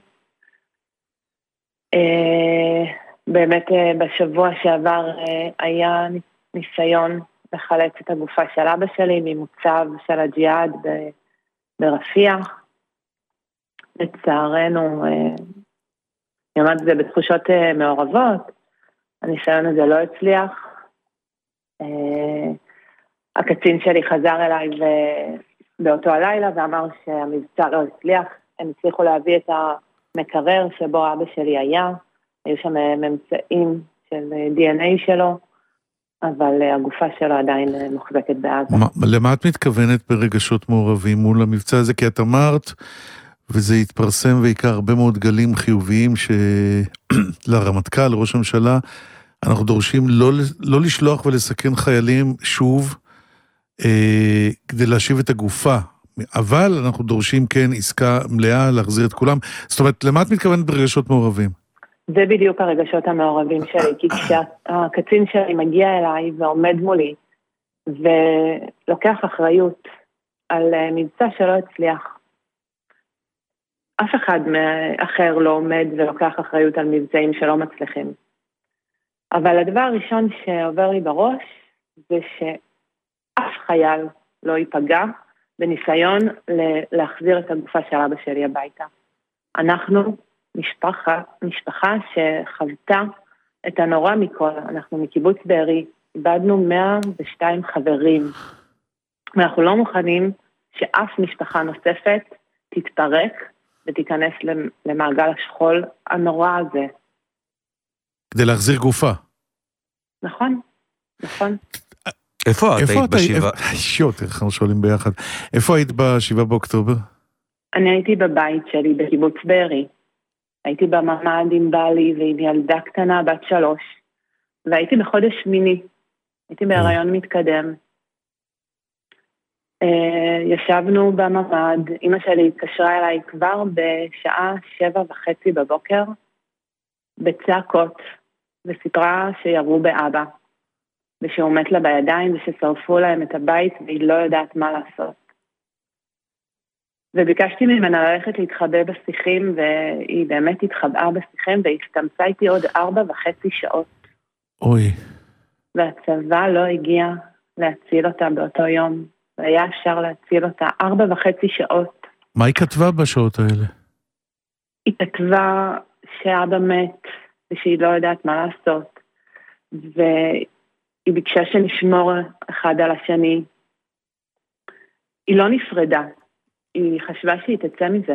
L: באמת בשבוע שעבר היה ניסיון לחלץ את הגופה של אבא שלי ממוצב של הג'יהאד ברפיח. לצערנו, אני אומרת זה בתחושות מעורבות, הניסיון הזה לא הצליח. הקצין שלי חזר אליי באותו הלילה ואמר שהמבצע לא הצליח, הם הצליחו להביא את המקרר שבו אבא שלי היה, היו שם ממצאים של DNA שלו, אבל הגופה שלו עדיין מוחזקת בעזה.
D: למה את מתכוונת ברגשות מעורבים מול המבצע הזה? כי את אמרת, וזה התפרסם ויקר הרבה מאוד גלים חיוביים לרמטכ"ל, לראש הממשלה, אנחנו דורשים לא לשלוח ולסכן חיילים שוב, כדי להשיב את הגופה. אבל אנחנו דורשים כן עסקה מלאה להחזיר את כולם. זאת אומרת, למה את מתכוונת ברגשות מעורבים?
L: זה בדיוק הרגשות המעורבים שלי, כי כשהקצין שלי מגיע אליי ועומד מולי, ולוקח אחריות על מבצע שלא הצליח. אף אחד אחר לא עומד ולוקח אחריות על מבצעים שלא מצליחים. אבל הדבר הראשון שעובר לי בראש, זה שאף חייל לא ייפגע בניסיון להחזיר את הגופה של אבא שלי הביתה. אנחנו משפחה שחוותה את הנורא מכל. אנחנו מקיבוץ בארי, איבדנו 102 חברים. ואנחנו לא מוכנים שאף משפחה נוספת תתפרק ותיכנס למעגל השכול הנורא הזה.
D: כדי להחזיר גופה.
L: נכון, נכון.
C: איפה את היית בשבעה?
D: אנחנו שואלים ביחד. איפה היית ב7 באוקטובר?
L: אני הייתי בבית שלי בקיבוץ בארי. הייתי בממ"ד עם בעלי ועם ילדה קטנה בת 3, והייתי בחודש שמיני. הייתי בהיריון מתקדם. ישבנו בממד, אמא שלי התקשרה אליי כבר בשעה 7:30 בבוקר, בצעקות, וסיפרה שירו באבא, ושהוא מת לה בידיים, וששרפו להם את הבית, והיא לא יודעת מה לעשות. וביקשתי ממנה ללכת להתחבא בשיחים, והיא באמת התחבאה בשיחים, והסתמצה איתי עוד 4.5 שעות.
D: אוי.
L: והצבא לא הגיע להציל אותה באותו יום. והיה אפשר להציל אותה 4.5 שעות.
D: מה היא כתבה בשעות האלה?
L: היא כתבה שאבא מת, ושהיא לא יודעת מה לעשות. והיא ביקשה שנשמור אחד על השני. היא לא נפרדה. היא חשבה שהיא תצא מזה.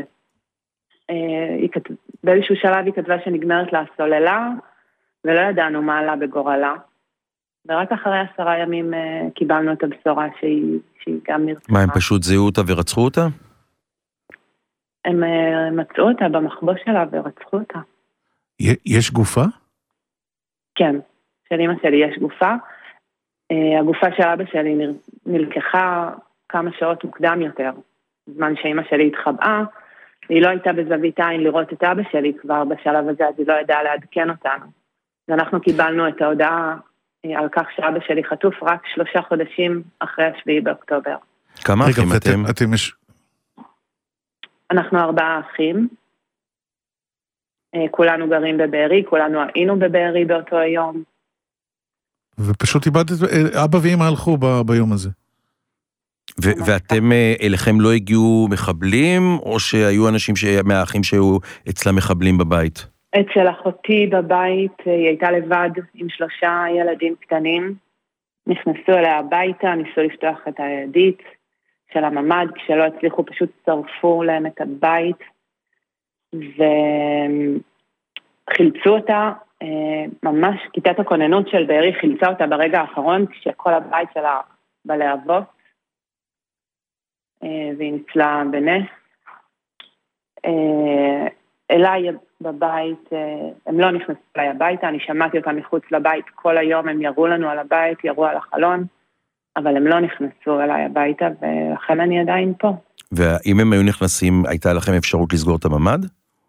L: באיזשהו שלב היא כתבה שנגמרת לה הסוללה, ולא ידענו מה עלה בגורלה. ורק אחרי 10 ימים קיבלנו את הבשורה שהיא גם נרצחה.
C: מה, הם פשוט זיהו אותה ורצחו אותה?
L: הם מצאו אותה במחבוא שלה ורצחו אותה.
D: יש גופה?
L: כן, של אמא שלי יש גופה. הגופה של אבא שלי נלקחה כמה שעות מוקדם יותר. בזמן שאמא שלי התחבאה, היא לא הייתה בזווית עין לראות את אבא שלי כבר בשלב הזה, אז היא לא ידעה לעדכן אותנו. ואנחנו קיבלנו את ההודעה על כך שאבא שלי חטוף רק 3 חודשים אחרי 7 באוקטובר.
C: כמה אחים אתם?
L: אנחנו 4 אחים. כולנו גרים בבארי, כולנו היינו בבארי באותו היום.
D: ופשוט איבדת, אבא ואמא הלכו ביום הזה.
C: ואתם, אליכם לא הגיעו מחבלים, או שהיו אנשים מהאחים שהיו אצלה מחבלים בבית?
L: אצל אחותי בבית היא הייתה לבד עם 3 ילדים קטנים. נכנסו אליה הביתה, ניסו לפתוח את הידית של הממד, כשלא הצליחו פשוט צרפו להם את הבית, וחילצו אותה, ממש כיתת הכוננות של בארי חילצה אותה ברגע האחרון, כשכל הבית שלה בלהבות, והיא ניצלה בנס. אליי בבית, הם לא נכנסו אליי הביתה, אני שמעתי אותם מחוץ לבית כל היום, הם יראו לנו על הבית, יראו על החלון, אבל הם לא נכנסו אליי הביתה, ולכן אני עדיין פה.
C: ואם הם היו נכנסים, הייתה לכם אפשרות לסגור את הממד?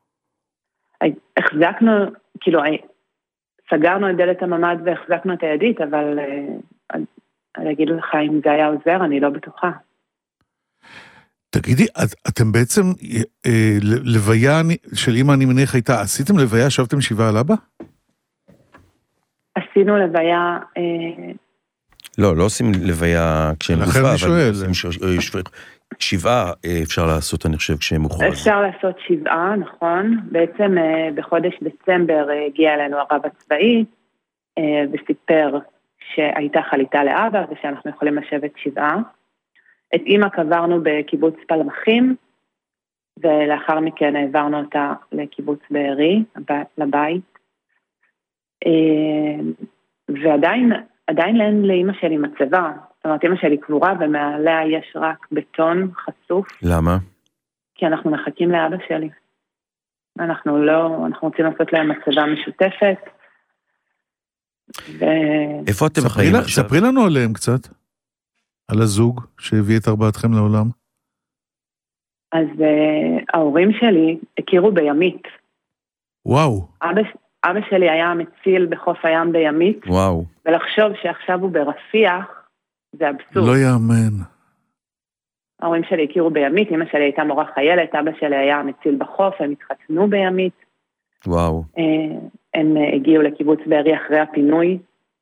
L: החזקנו, כאילו, סגרנו את דלת הממד והחזקנו את הידית, אבל אני אגיד לך אם זה היה עוזר, אני לא בטוחה.
D: תגידי, אתם בעצם, לוויה של אמא אני מניח הייתה, עשיתם לוויה, שבתם 7 על אבא?
L: עשינו לוויה...
C: לא עושים לוויה כשהם גופה,
D: אבל
C: 7 אפשר לעשות, אני חושב, כשהם מוכרז.
L: אפשר לעשות 7, נכון. בעצם בחודש דצמבר הגיע אלינו הרב הצבאי, וסיפר שהייתה חליטה לאבא, ושאנחנו יכולים לשבת 7. את אמא קברנו בקיבוץ פלמחים, ולאחר מכן העברנו אותה לקיבוץ בארי, לבית. ועדיין אין לאמא שלי מצבה. זאת אומרת, אמא שלי קבורה, ומעליה יש רק בטון חשוף.
C: למה?
L: כי אנחנו מחכים לאבא שלי. אנחנו רוצים לעשות להם מצבה משותפת.
C: איפה אתם חיים עכשיו?
D: ספרי לנו עליהם קצת. על הזוג שהביא את 4 לעולם.
L: אז ההורים שלי הכירו בימית.
D: וואו.
L: אבא שלי היה מציל בחוף הים בימית.
C: וואו.
L: ולחשוב שעכשיו הוא ברפיח, זה אבסורד.
D: לא יאמן.
L: ההורים שלי הכירו בימית, אמא שלי הייתה מורה חיילת, אבא שלי היה מציל בחוף, הם התחתנו בימית.
C: וואו.
L: הם הגיעו לקיבוץ בארי אחרי הפינוי,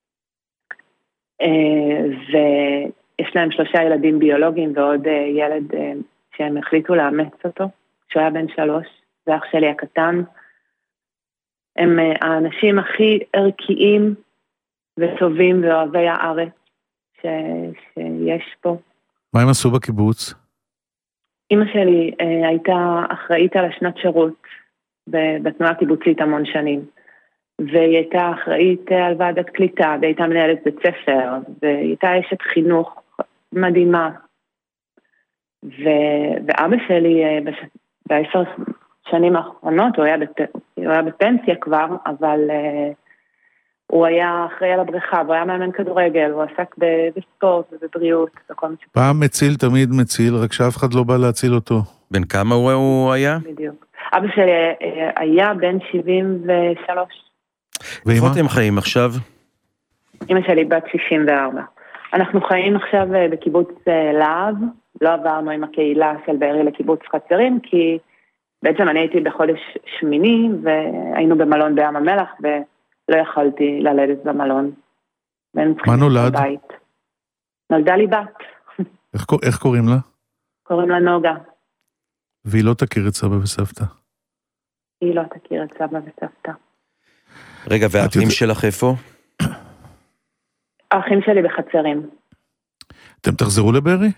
L: ויש להם 3 ילדים ביולוגיים, ועוד ילד שהם החליטו לאמץ אותו, כשהוא היה בן 3, זה אח שלי הקטן. הם האנשים הכי ערכיים וטובים ואוהבי הארץ שיש פה.
D: מה הם עשו בקיבוץ?
L: אמא שלי הייתה אחראית על השנת שירות בתנועה קיבוצית המון שנים, והיא הייתה אחראית על ועדת קליטה, והיא הייתה מנהלת בית ספר, והיא הייתה אשת חינוך מדהימה. ואבא שלי ב10 שנים האחרונות, הוא היה בפנסיה כבר, אבל הוא היה אחראי על הבריכה, הוא היה מאמן כדורגל, הוא עסק בספורט ובבריאות.
D: פעם מציל, תמיד מציל, רק שאף אחד לא בא להציל אותו.
C: בן כמה הוא היה?
L: בדיוק. אבא שלי היה בן 73.
C: ואיפה אתם חיים עכשיו?
L: אמא שלי בת 64. אנחנו חיים עכשיו בקיבוץ להב, לא עברנו עם הקהילה של בארי לקיבוץ חצרים, כי בעצם אני הייתי בחודש שמיני, והיינו במלון בים המלח, ולא יכולתי ללדת במלון.
D: מה נולד?
L: נולדה לי בת.
D: איך קוראים לה?
L: קוראים לה נוגה.
D: והיא לא תכיר את סבא וסבתא?
L: היא לא תכיר את סבא וסבתא.
C: רגע, והאחים שלך איפה?
L: האחים שלי בחצרים.
D: אתם תחזרו לבארי?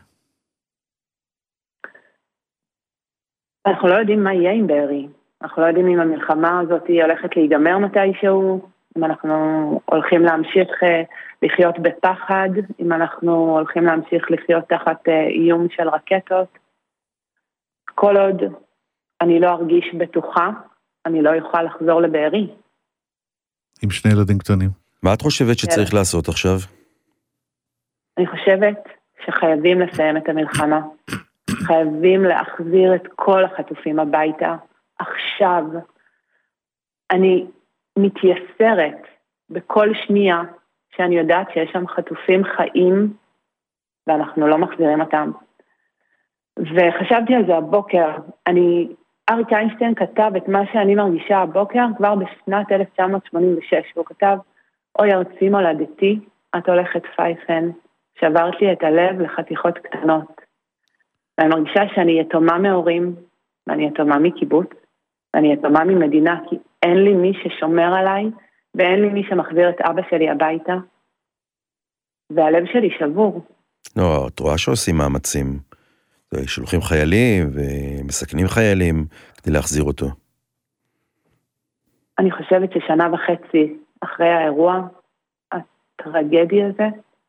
L: אנחנו לא יודעים מה יהיה עם בארי. אנחנו לא יודעים אם המלחמה הזאת הולכת להיגמר מתישהו, אם אנחנו הולכים להמשיך לחיות בפחד, אם אנחנו הולכים להמשיך לחיות תחת איום של רקטות. כל עוד אני לא ארגיש בטוחה, אני לא יוכל לחזור לבארי.
D: עם שני ילדים קטנים.
C: מה את חושבת שצריך לעשות עכשיו?
L: אני חושבת שחייבים לסיים את המלחמה. חייבים להחזיר את כל החטופים הביתה. עכשיו אני מתייסרת בכל שנייה שאני יודעת שיש שם חטופים חיים ואנחנו לא מחזירים אותם. וחשבתי על זה הבוקר. אריק איינשטיין כתב את מה שאני מרגישה הבוקר כבר בשנת 1986. הוא כתב, אוי ארצי מולדתי, את הולכת פייפן, שברת לי את הלב לחתיכות קטנות. ואני מרגישה שאני יתומה מהורים, ואני יתומה מקיבוץ, ואני יתומה ממדינה, כי אין לי מי ששומר עליי, ואין לי מי שמחזיר את אבא שלי הביתה, והלב שלי שבור.
C: לא, את רואה שעושים מאמצים. שולחים חיילים ומסכנים חיילים כדי להחזיר אותו.
L: אני חושבת ששנה וחצי אחרי האירוע, הטרגדי הזה,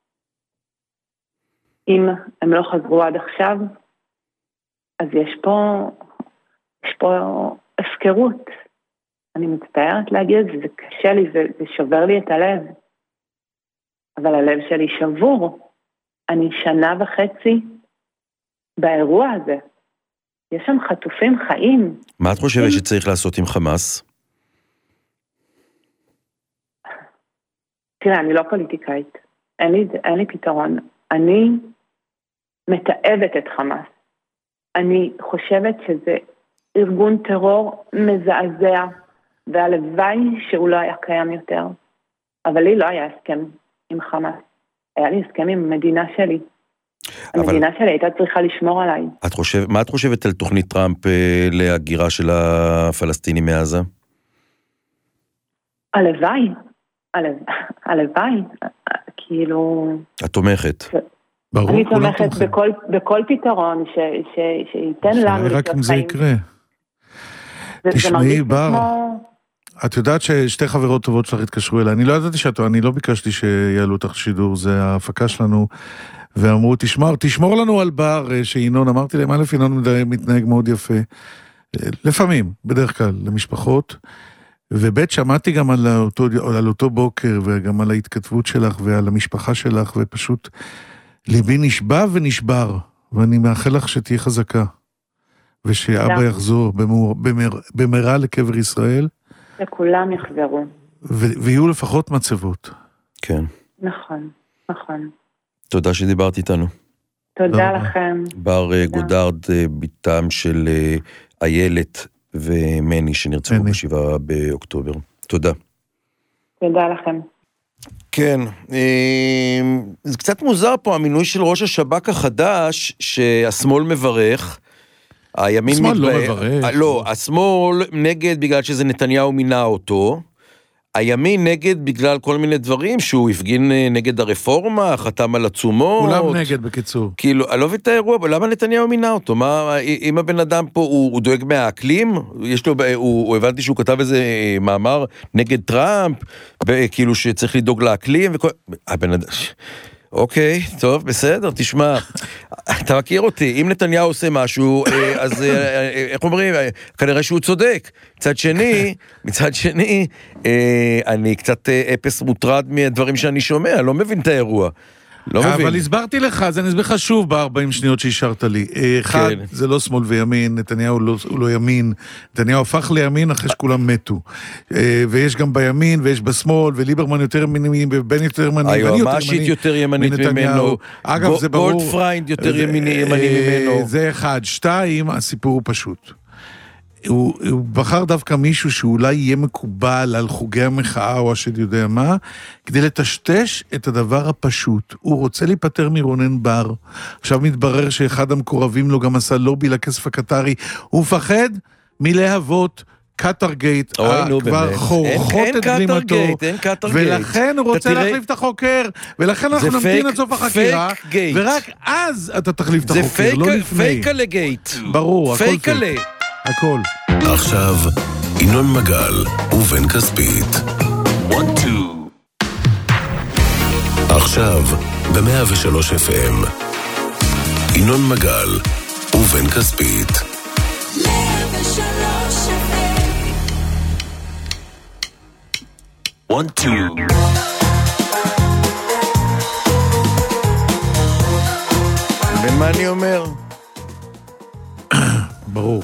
L: אם הם לא חזרו עד עכשיו, אז יש פה הפקרות. אני מצטערת להגיד את זה, זה קשה לי, זה שובר לי את הלב. אבל הלב שלי שבור. אני שנה וחצי באירוע הזה. יש שם חטופים חיים.
C: מה את חושבת שצריך לעשות עם חמאס?
L: תראה, אני לא פוליטיקאית. אין לי פתרון. אני מתעבת את חמאס. אני חושבת שזה ארגון טרור מזעזע, והלוואי שהוא לא היה קיים יותר. אבל לי לא היה הסכם עם חמאס. היה לי הסכם עם המדינה שלי. המדינה שלי הייתה צריכה לשמור עליי.
C: מה את חושבת על תוכנית טראמפ להגירה של הפלסטינים מעזה?
L: הלוואי, כאילו...
C: את תומכת?
L: אני תומכת בכל פתרון שייתן לנו...
D: רק אם זה יקרה. תשמעי, בר, את יודעת ששתי חברות טובות שלך התקשרו אליי, אני לא ידעתי אני לא ביקשתי שיעלו אותך שידור, זה ההפקה שלנו, ואמרו, תשמור לנו על בר, שינון, אמרתי להם, א', ינון מתנהג מאוד יפה, לפעמים, בדרך כלל, למשפחות, וב' שמעתי גם על אותו בוקר, וגם על ההתכתבות שלך, ועל המשפחה שלך, ופשוט ליבי נשבע ונשבר, ואני מאחל לך שתהיה חזקה, ושאבא יחזור במהרה לקבר ישראל,
L: וכולם יחזרו.
D: ויהיו לפחות מצבות.
C: כן.
L: נכון.
C: תודה שדיברת איתנו.
L: תודה לכם.
C: בר גודרד, ביתם של איילת ומני שנרצחו ב7 באוקטובר. תודה.
L: תודה לכם.
C: כן, זה קצת מוזר פה המינוי של ראש השב"כ החדש, שהשמאל מברך, הימין
D: השמאל לא מברך.
C: לא, השמאל נגד בגלל שזה נתניהו מינה אותו, הימין נגד בגלל כל מיני דברים, שהוא הפגין נגד הרפורמה, חתם על עצומות.
D: כולם נגד בקיצור.
C: כאילו, אני לא מבין את האירוע, אבל למה נתניהו מינה אותו? מה, אם הבן אדם פה, הוא דואג מהאקלים? יש לו, הוא הבנתי שהוא כתב איזה מאמר נגד טראמפ, כאילו שצריך לדאוג לאקלים, וכל... הבן אדם... אוקיי, טוב, בסדר, תשמע, אתה מכיר אותי, אם נתניהו עושה משהו, אז איך אומרים, כנראה שהוא צודק. מצד שני, אני קצת אפס מוטרד מהדברים שאני שומע, לא מבין את האירוע. לא מבין.
D: אבל הסברתי לך, אז אני אסביר לך שוב ב-40 שניות שהשארת לי. אחד, זה לא שמאל וימין, נתניהו הוא לא ימין, נתניהו הפך לימין אחרי שכולם מתו. ויש גם בימין, ויש בשמאל, וליברמן יותר ימני, ובן יותר ימני,
C: היועמ"שית יותר ימנית ממנו,
D: אגב, זה ברור.
C: גולדפריינד יותר ימני ממנו.
D: זה אחד. שתיים, הסיפור הוא פשוט. הוא בחר דווקא מישהו שאולי יהיה מקובל על חוגי המחאה או השד יודע מה, כדי לטשטש את הדבר הפשוט. הוא רוצה להיפטר מרונן בר. עכשיו מתברר שאחד המקורבים לו גם עשה לובי לכסף הקטרי. הוא מפחד מלהוות קטרגייט, כבר חורכות את גלימתו, ולכן הוא רוצה להחליף את החוקר, ולכן אנחנו נמתין עד סוף החקירה, ורק אז אתה תחליף את החוקר, לא לפני.
C: זה פייקלה גייט.
D: ברור, הכל
C: פייקלה.
D: הכל.
A: עכשיו, ינון מגל ובן כספית. 1, 2. עכשיו, ב-103 FM. ינון מגל ובן כספית. 103 FM. 1, 2.
C: ומה אני אומר?
D: ברור.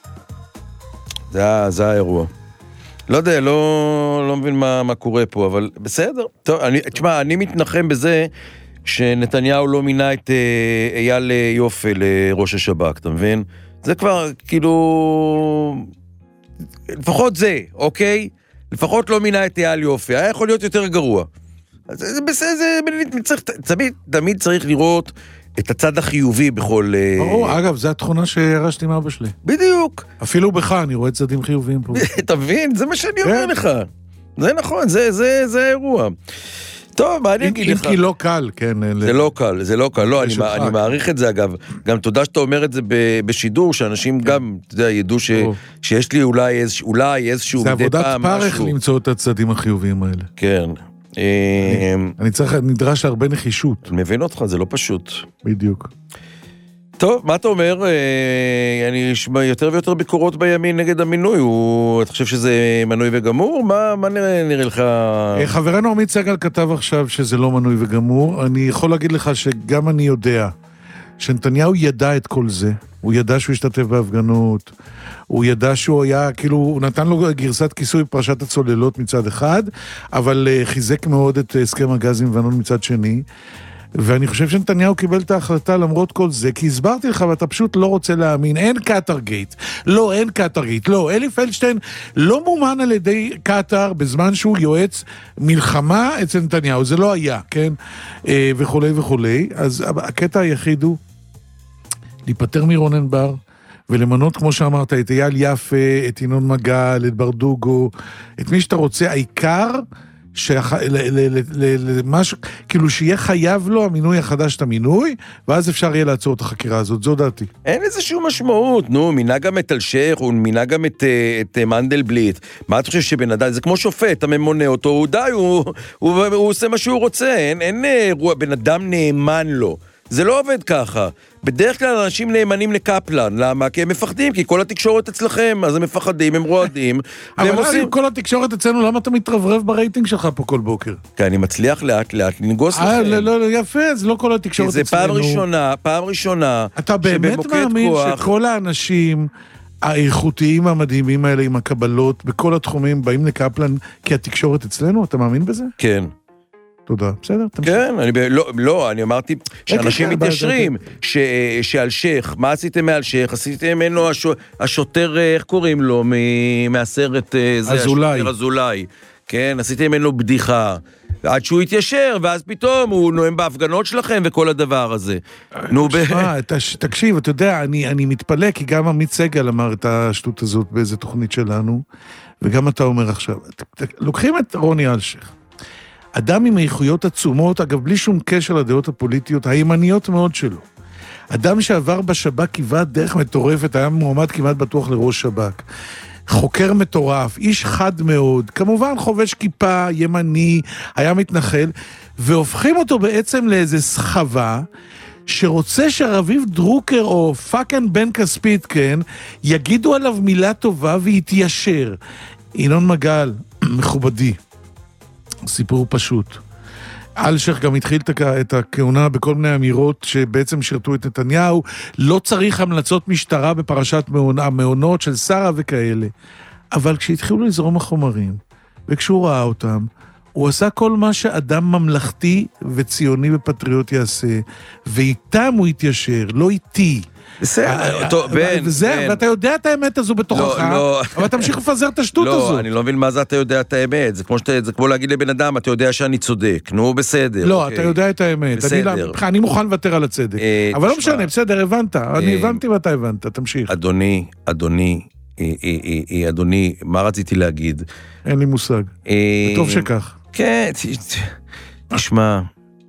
C: זה האירוע. לא יודע, לא מבין מה קורה פה, אבל בסדר. טוב, תשמע, אני מתנחם בזה שנתניהו לא מינה את אייל יופי לראש השב"כ, אתה מבין? זה כבר כאילו... לפחות זה, אוקיי? לפחות לא מינה את אייל יופי. היה יכול להיות יותר גרוע. זה בסדר, תמיד צריך לראות את הצד החיובי בכל...
D: ברור, אגב, זו התכונה שהרשתי מאבא שלי.
C: בדיוק.
D: אפילו בך, אני רואה צדדים חיוביים פה.
C: תבין, זה מה שאני אומר לך. זה נכון, זה האירוע. טוב, מה אני אגיד לך?
D: אם כי לא קל, כן.
C: זה לא קל. לא, אני מעריך את זה, אגב. גם תודה שאתה אומר את זה בשידור, שאנשים גם, אתה יודע, ידעו שיש לי אולי איזשהו...
D: זה עבודת פרך למצוא את הצדדים החיוביים האלה.
C: כן.
D: נדרש הרבה נחישות.
C: אני מבין אותך, זה לא פשוט.
D: בדיוק.
C: טוב, מה אתה אומר? אני אשמע יותר ויותר ביקורות בימין נגד המינוי. אתה חושב שזה מנוי וגמור? מה נראה לך?
D: חברנו עמית סגל כתב עכשיו שזה לא מנוי וגמור. אני יכול להגיד לך שגם אני יודע שנתניהו ידע את כל זה. הוא ידע שהוא השתתף בהפגנות. הוא ידע שהוא היה, כאילו, הוא נתן לו גרסת כיסוי פרשת הצוללות מצד אחד, אבל חיזק מאוד את הסכם הגז עם לבנון מצד שני. ואני חושב שנתניהו קיבל את ההחלטה למרות כל זה, כי הסברתי לך ואתה פשוט לא רוצה להאמין, אין קטרגייט, אין קטרגייט, אלי פלדשטיין לא מומן על ידי קטר בזמן שהוא יועץ מלחמה אצל נתניהו, זה לא היה, כן? וכולי וכולי, אז הקטע היחיד הוא להיפטר מרונן בר, ולמנות, כמו שאמרת, את אייל יפה, את ינון מגל, את ברדוגו, את מי שאתה רוצה, העיקר כאילו שיהיה חייב לו המינוי החדש את המינוי, ואז אפשר יהיה לעצור את החקירה הזאת, זו דעתי.
C: אין איזשהו משמעות, מינה גם את אלשייך, הוא מינה גם את מנדלבליט. מה אתה חושב שבן אדם, זה כמו שופט, אתה ממונה אותו, הוא עושה מה שהוא רוצה, אין אירוע, בן אדם נאמן לו. זה לא עובד ככה. בדרך כלל אנשים נאמנים לקפלן. למה? כי הם מפחדים, כי כל התקשורת אצלכם, אז הם מפחדים, הם רועדים.
D: אבל עושים... כל התקשורת אצלנו, למה אתה מתרברב ברייטינג שלך פה כל בוקר?
C: כי אני מצליח לאט לנגוס לכם.
D: לא, יפה, אז לא כל התקשורת אצלנו.
C: זה פעם ראשונה.
D: אתה באמת מאמין שכל האנשים האיכותיים המדהימים האלה עם הקבלות, בכל התחומים באים לקפלן, כי התקשורת אצלנו? אתה מאמין בזה?
C: כן.
D: תודה, בסדר?
C: כן, אני אמרתי שאנשים מתיישרים, שאלשייך, מה עשיתם מאלשייך? עשיתם ממנו השוטר, איך קוראים לו, מהסרט אזולאי, כן, עשיתם ממנו בדיחה, עד שהוא התיישר, ואז פתאום הוא נואם בהפגנות שלכם וכל הדבר הזה.
D: תקשיב, אתה יודע, אני מתפלא, כי גם עמית סגל אמר את השטות הזאת באיזה תוכנית שלנו, וגם אתה אומר עכשיו, לוקחים את רוני אלשיך, אדם עם איכויות עצומות, אגב, בלי שום קשר לדעות הפוליטיות, הימניות מאוד שלו. אדם שעבר בשב"כ כבעת דרך מטורפת, היה מועמד כמעט בטוח לראש שב"כ. חוקר מטורף, איש חד מאוד, כמובן חובש כיפה, ימני, היה מתנחל, והופכים אותו בעצם לאיזה סחבה, שרוצה שרביב דרוקר או פאקן בן כספית, כן, יגידו עליו מילה טובה ויתיישר. ינון מגל, מכובדי, סיפור פשוט. אלשך גם התחיל את הכהונה בכל מיני אמירות שבעצם שרתו את נתניהו, לא צריך המלצות משטרה בפרשת המעונות של שרה וכאלה. אבל כשהתחילו לזרום החומרים, וכשהוא ראה אותם, הוא עשה כל מה שאדם ממלכתי וציוני ופטריוט יעשה, ואיתם הוא יתיישר, לא איתי.
C: בסדר, בן.
D: ואתה יודע את האמת הזו בתוכך, אבל תמשיך לפזר את השטות הזו.
C: לא, אני לא מבין מה זה אתה יודע את האמת. זה כמו להגיד לבן אדם, אתה יודע שאני צודק. נו, בסדר.
D: לא, אתה יודע את האמת. בסדר. אני מוכן לוותר על הצדק. אבל לא משנה, בסדר, הבנת. אני הבנתי ואתה הבנת, תמשיך.
C: אדוני, מה רציתי להגיד?
D: אין לי מושג. טוב שכך.
C: כן, תשמע,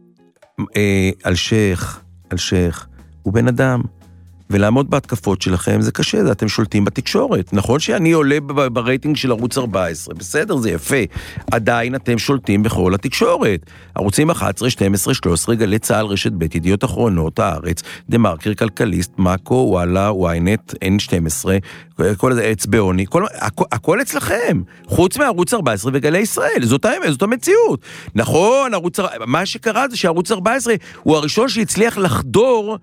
C: אלשך, הוא בן אדם. ולעמוד בהתקפות שלכם זה קשה, אתם שולטים בתקשורת. נכון שאני עולה ברייטינג של ערוץ 14, בסדר, זה יפה. עדיין אתם שולטים בכל התקשורת. ערוצים 11, 12, 13, גלי צהל, רשת ב', ידיעות אחרונות, הארץ, דה מרקר, כלכליסט, מאקו, וואלה, וויינט, N12, כל הזה, אצבעוני, הכל אצלכם. חוץ מערוץ 14 וגלי ישראל, זאת האמת, זאת המציאות. נכון, מה שקרה זה שערוץ 14 הוא הראשון שהצליח לחדור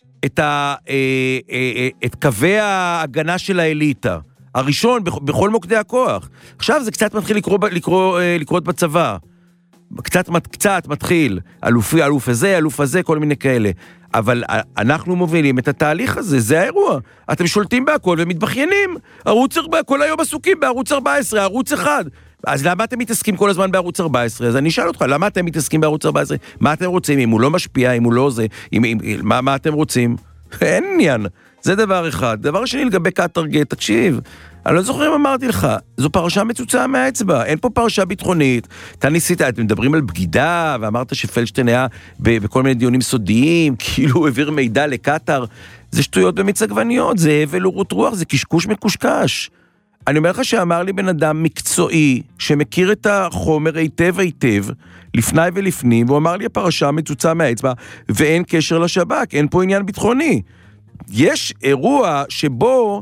C: את קווי ההגנה של האליטה. הראשון בכל מוקדי הכוח. עכשיו זה קצת מתחיל לקרות בצבא. קצת מתחיל. אלוף הזה, כל מיני כאלה. אבל אנחנו מובילים את התהליך הזה, זה האירוע. אתם שולטים בהכל ומתבחיינים. כל היום עסוקים בערוץ 14, ערוץ 1. אז למה אתם מתעסקים כל הזמן בערוץ 14? אז אני אשאל אותך, למה אתם מתעסקים בערוץ 14? מה אתם רוצים? אם הוא לא משפיע, אם הוא לא זה, מה אתם רוצים? אין עניין. זה דבר אחד. דבר שני, לגבי קטרגט, תקשיב, אני לא זוכר אם אמרתי לך, זו פרשה מצוצה מהאצבע, אין פה פרשה ביטחונית. אתה ניסית, אתם מדברים על בגידה, ואמרת שפלדשטיין היה בכל מיני דיונים סודיים, כאילו הוא העביר מידע לקטר. זה שטויות במיץ עגבניות, זה הבל ורות רוח, זה קשקוש מקושקש. אני אומר לך שאמר לי בן אדם מקצועי, שמכיר את החומר היטב, לפני ולפנים, והוא אמר לי הפרשה מצוצה מהאצבע, ואין קשר לשב"כ, אין פה עניין ביטחוני. יש אירוע שבו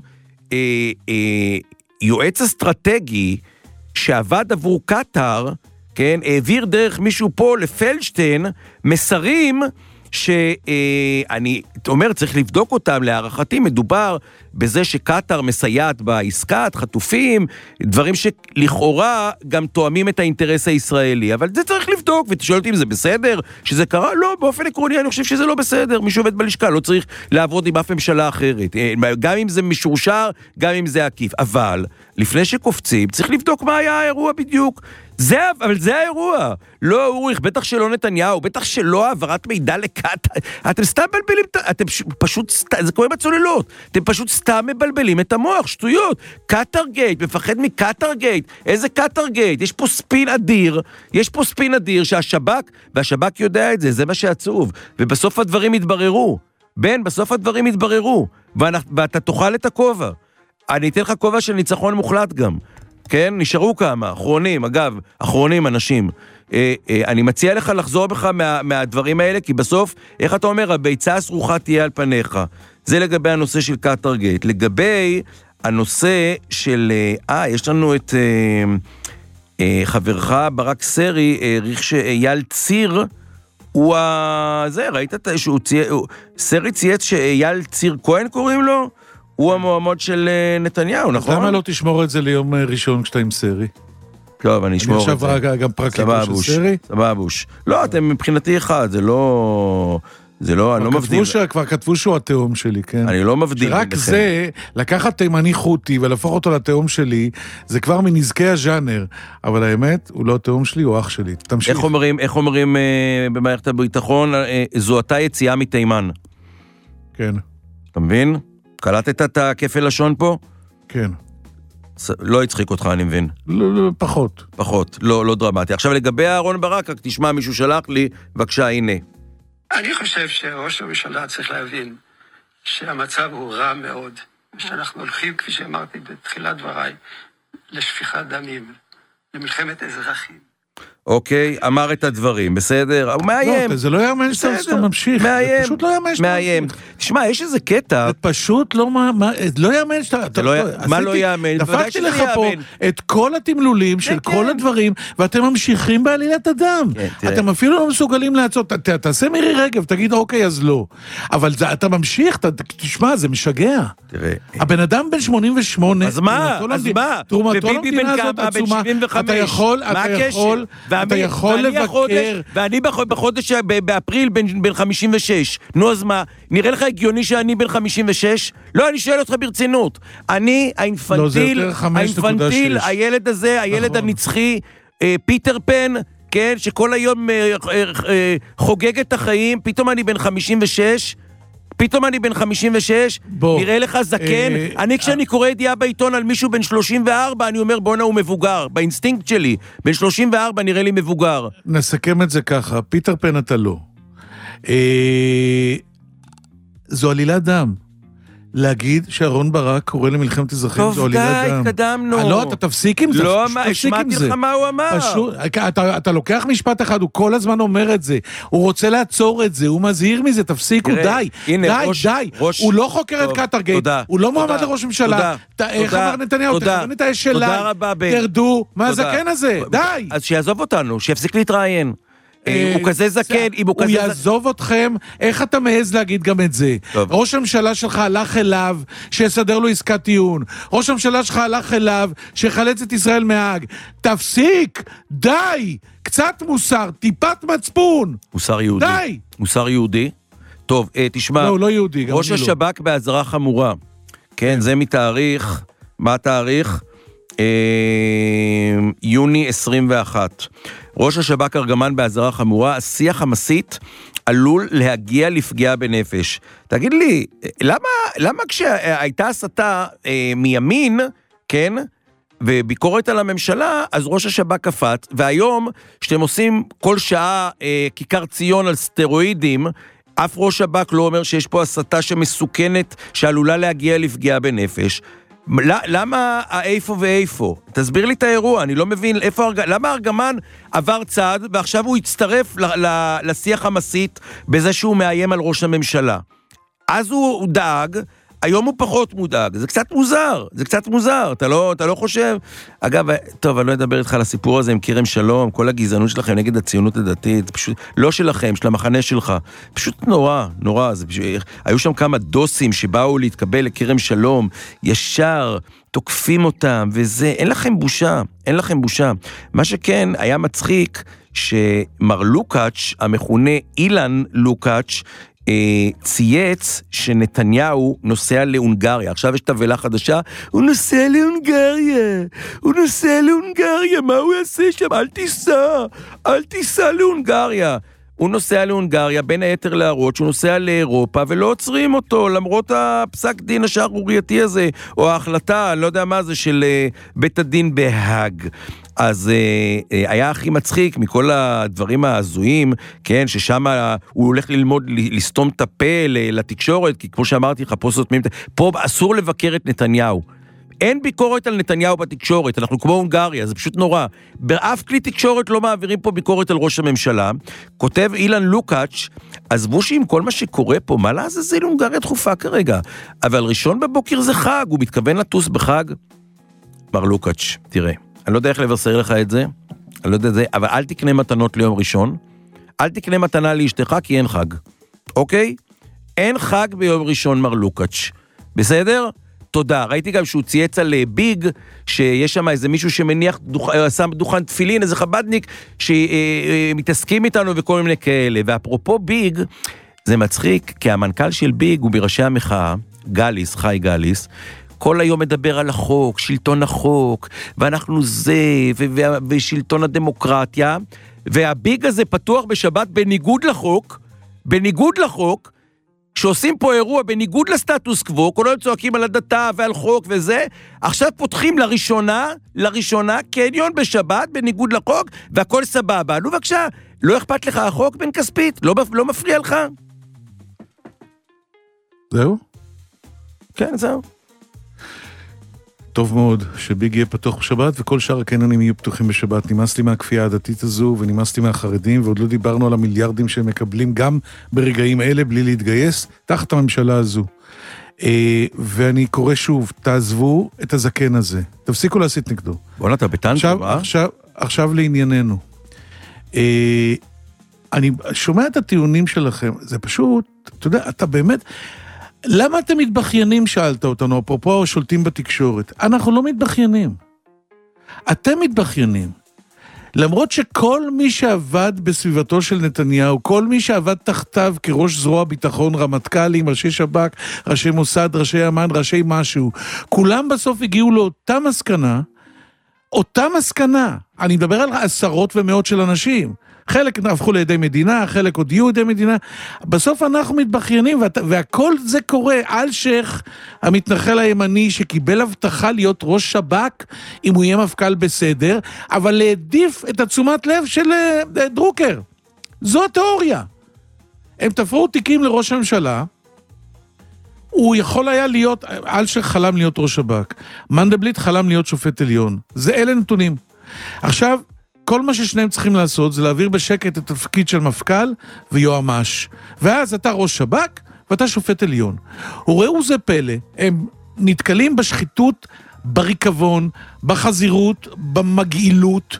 C: יועץ אסטרטגי שעבד עבור קטר, כן, העביר דרך מישהו פה לפלדשטיין, מסרים שאני אומר, צריך לבדוק אותם, להערכתי מדובר בזה שקטר מסייעת בעסקת חטופים, דברים שלכאורה גם תואמים את האינטרס הישראלי, אבל זה צריך לבדוק, ותשאל אותי אם זה בסדר, שזה קרה, לא, באופן עקרוני אני חושב שזה לא בסדר, מי שעובד בלשכה לא צריך לעבוד עם אף ממשלה אחרת, גם אם זה משורשר, גם אם זה עקיף, אבל לפני שקופצים, צריך לבדוק מה היה האירוע בדיוק, אבל זה האירוע. לא אוריך, בטח שלא נתניהו, בטח שלא העברת מידע לקטר. אתם סתם מבלבלים, אתם פשוט, זה קורה בצוללות. אתם פשוט סתם מבלבלים את המוח, שטויות. קטרגייט, מפחד מקטרגייט. איזה קטרגייט? יש פה ספין אדיר שהשב"כ, והשב"כ יודע את זה, זה מה שעצוב. ובסוף הדברים יתבררו. בסוף הדברים יתבררו. ואתה תאכל את הכובע. אני אתן לך כובע של ניצחון מוחלט גם. כן, נשארו כמה, אחרונים אנשים. אני מציע לך לחזור בך מהדברים האלה, כי בסוף, איך אתה אומר, הביצה הסרוחה תהיה על פניך. זה לגבי הנושא של קטרגייט. לגבי הנושא של, יש לנו את חברך ברק סרי, העריך שאייל ציר, ראית סרי צייץ שאייל ציר כהן קוראים לו? הוא המועמד של נתניהו, נכון?
D: למה לא תשמור את זה ליום ראשון כשאתה עם סרי?
C: טוב, אני אשמור את זה.
D: אני עכשיו גם פרקליטו של סרי?
C: סבבוש. לא, אתם מבחינתי אחד, זה לא, אני לא מבדיל.
D: כבר כתבו שהוא התאום שלי, כן?
C: אני לא מבדיל.
D: שרק זה, לקחת תימני חוטי ולהפוך אותו לתאום שלי, זה כבר מנזקי הז'אנר. אבל האמת, הוא לא התאום שלי, הוא אח שלי. תמשיך.
C: איך אומרים במערכת הביטחון, זו אותה יציאה מתימן.
D: כן.
C: אתה מבין? קלטת את הכפל לשון פה?
D: כן.
C: לא יצחיק אותך, אני מבין.
D: לא, פחות.
C: לא דרמטי. עכשיו לגבי אהרון ברק, רק תשמע, מישהו שלח לי, בבקשה, הנה.
M: אני חושב שראש הממשלה צריך להבין שהמצב הוא רע מאוד, שאנחנו הולכים, כפי שאמרתי בתחילת דבריי, לשפיכת דמים, למלחמת אזרחים.
C: אוקיי? אמר את הדברים, בסדר? הוא מאיים.
D: לא, זה לא יאמן שאתה ממשיך.
C: מאיים.
D: פשוט לא יאמן שאתה ממשיך.
C: תשמע, יש איזה קטע.
D: זה פשוט לא יאמן שאתה...
C: מה לא יאמן?
D: דפקתי לך פה את כל התמלולים של כל הדברים, ואתם ממשיכים בעלילת הדם. אתם אפילו לא מסוגלים לעצות. תעשה מירי רגב, תגיד אוקיי, אז לא. אבל אתה ממשיך, תשמע, זה משגע. הבן אדם בן 88...
C: אז מה?
D: תרומתו למדינה הזאת עצומה. אתה יכול לבקר.
C: ואני בחודש, באפריל, בן 56. נו, אז מה? נראה לך הגיוני שאני בן 56? לא, אני שואל אותך ברצינות. אני, האינפנטיל, הילד הזה, הילד הנצחי, פיטר פן, כן, שכל היום חוגג את החיים, פתאום אני בן 56, נראה לך זקן. אני כשאני קורא ידיעה בעיתון על מישהו בן 34, אני אומר בונה הוא מבוגר, באינסטינקט שלי, בן 34 נראה לי מבוגר.
D: נסכם את זה ככה, פיטר פן אתה לא. זו עלילת דם. להגיד שאהרון ברק קורא למלחמת אזרחים זו עלילת דם.
C: טוב, די, התקדמנו.
D: לא, אתה תפסיק עם זה.
C: לא, השמעתי לך מה הוא אמר.
D: אתה לוקח משפט אחד, הוא כל הזמן אומר את זה. הוא רוצה לעצור את זה, הוא מזהיר מזה, תפסיקו, די. די. הוא לא חוקר את קטרגייט, הוא לא מועמד לראש ממשלה. איך אמר נתניהו, תכוון את האש שלה, תרדו, מה הזקן הזה? די.
C: אז שיעזוב אותנו, שיפסיק להתראיין. הוא כזה זקן, אם הוא כזה...
D: הוא יעזוב אתכם, איך אתה מעז להגיד גם את זה? ראש הממשלה שלך הלך אליו, שיסדר לו עסקת טיעון. ראש הממשלה שלך הלך אליו, שיחלץ את ישראל מהאג. תפסיק, די, קצת מוסר, טיפת מצפון.
C: מוסר יהודי.
D: די.
C: מוסר יהודי. טוב, תשמע.
D: לא, לא יהודי.
C: ראש השב"כ באזהרה חמורה. כן, זה מתאריך, מה התאריך? יוני 21. ראש השב"כ ארגמן באזהרה חמורה, השיח המסית עלול להגיע לפגיעה בנפש. תגיד לי, למה כשהייתה הסתה מימין, כן, וביקורת על הממשלה, אז ראש השב"כ קפץ, והיום שאתם עושים כל שעה כיכר ציון על סטרואידים, אף ראש שב"כ לא אומר שיש פה הסתה שמסוכנת, שעלולה להגיע לפגיעה בנפש. למה איפה ואיפה? תסביר לי את האירוע, אני לא מבין למה ארגמן עבר צעד ועכשיו הוא הצטרף לשיח המסית בזה שהוא מאיים על ראש הממשלה. אז הוא דאג, היום הוא פחות מודאג, זה קצת מוזר, אתה לא חושב? אגב, טוב, אני לא אדבר איתך על הסיפור הזה עם כרם שלום, כל הגזענות שלכם נגד הציונות הדתית, פשוט, לא שלכם, של המחנה שלך, פשוט נורא, זה פשוט, היו שם כמה דוסים שבאו להתקבל לכרם שלום, ישר, תוקפים אותם, וזה, אין לכם בושה. מה שכן, היה מצחיק, שמר לוקאץ', המכונה אילן לוקאץ', צייץ שנתניהו נוסע להונגריה. עכשיו יש תבלה חדשה, הוא נוסע להונגריה, מה הוא יעשה שם? אל תיסע להונגריה. הוא נוסע להונגריה, בין היתר להראות שהוא נוסע לאירופה, ולא עוצרים אותו, למרות הפסק דין השערורייתי הזה, או ההחלטה, אני לא יודע מה זה, של בית הדין בהאג. אז היה הכי מצחיק מכל הדברים ההזויים, כן, ששם הוא הולך ללמוד, לסתום את הפה לתקשורת, כי כמו שאמרתי לך, פה אסור לבקר את נתניהו. אין ביקורת על נתניהו בתקשורת, אנחנו כמו הונגריה, זה פשוט נורא. באף כלי תקשורת לא מעבירים פה ביקורת על ראש הממשלה. כותב אילן לוקאץ', עזבו שעם כל מה שקורה פה, מה לעזאזל הונגריה דחופה כרגע? אבל ראשון בבוקר זה חג, הוא מתכוון לטוס בחג. מר לוקאץ', תראה, אני לא יודע איך לבשר לך את זה, אני לא יודע את זה, אבל אל תקנה מתנות ליום ראשון, אל תקנה מתנה לאשתך כי אין חג, אוקיי? אין חג ביום ראשון, מר לוקאץ', בסדר? תודה. ראיתי גם שהוא צייץ על ביג, שיש שם איזה מישהו שמניח, שם דוכן תפילין, איזה חבדניק, שמתעסקים איתנו וכל מיני כאלה. ואפרופו ביג, זה מצחיק, כי המנכ"ל של ביג הוא בראשי המחאה, גליס, חי גליס, כל היום מדבר על החוק, שלטון החוק, ואנחנו זה, ושלטון הדמוקרטיה, והביג הזה פתוח בשבת בניגוד לחוק, שעושים פה אירוע בניגוד לסטטוס קוו, כל היום צועקים על הדתה ועל חוק וזה, עכשיו פותחים לראשונה קניון בשבת בניגוד לחוק, והכל סבבה. נו בבקשה, לא אכפת לך החוק בן כספית? לא מפריע לך?
D: זהו?
C: כן, זהו.
D: טוב מאוד שביג יהיה פתוח בשבת, וכל שאר הקניונים יהיו פתוחים בשבת. נמאס לי מהכפייה הדתית הזו, ונמאס לי מהחרדים, ועוד לא דיברנו על המיליארדים שהם מקבלים גם ברגעים אלה, בלי להתגייס, תחת הממשלה הזו. ואני קורא שוב, תעזבו את הזקן הזה. תפסיקו להסית נגדו.
C: בוא נתה בטנטרום,
D: עכשיו לענייננו. אני שומע את הטיעונים שלכם, זה פשוט, אתה יודע, אתה באמת... למה אתם מתבחיינים, שאלת אותנו, אפרופו שולטים בתקשורת? אנחנו לא מתבחיינים. אתם מתבחיינים. למרות שכל מי שעבד בסביבתו של נתניהו, כל מי שעבד תחתיו כראש זרוע ביטחון, רמטכ"לים, ראשי שב"כ, ראשי מוסד, ראשי אמ"ן, ראשי משהו, כולם בסוף הגיעו לאותה מסקנה. אני מדבר על עשרות ומאות של אנשים. חלק הפכו לידי מדינה, חלק עוד יהיו לידי מדינה. בסוף אנחנו מתבחיינים, והכל זה קורה. אלשיך, המתנחל הימני, שקיבל הבטחה להיות ראש שב"כ, אם הוא יהיה מפכ"ל בסדר, אבל להעדיף את התשומת לב של דרוקר. זו התיאוריה. הם תפרו תיקים לראש הממשלה, הוא יכול היה להיות, אלשיך חלם להיות ראש שב"כ, מנדלבליט חלם להיות שופט עליון. זה אלה נתונים. עכשיו, כל מה ששניהם צריכים לעשות זה להעביר בשקט את התפקיד של מפכ"ל ויועמ"ש. ואז אתה ראש שב"כ ואתה שופט עליון. וראו זה פלא, הם נתקלים בשחיתות, בריקבון, בחזירות, במגעילות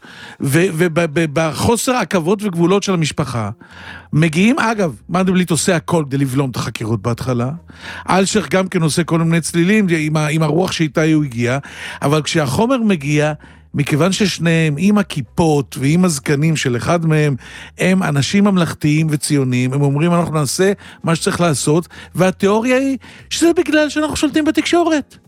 D: ובחוסר עכבות וגבולות של המשפחה. מגיעים, אגב, מנדלבליט עושה הכל כדי לבלום את החקירות בהתחלה. אלשיך גם כן עושה כל מיני צלילים עם הרוח שאיתה הוא הגיע, אבל כשהחומר מגיע, מכיוון ששניהם עם הכיפות ועם הזקנים של אחד מהם, הם אנשים ממלכתיים וציוניים, הם אומרים אנחנו נעשה מה שצריך לעשות, והתיאוריה היא שזה בגלל שאנחנו שולטים בתקשורת.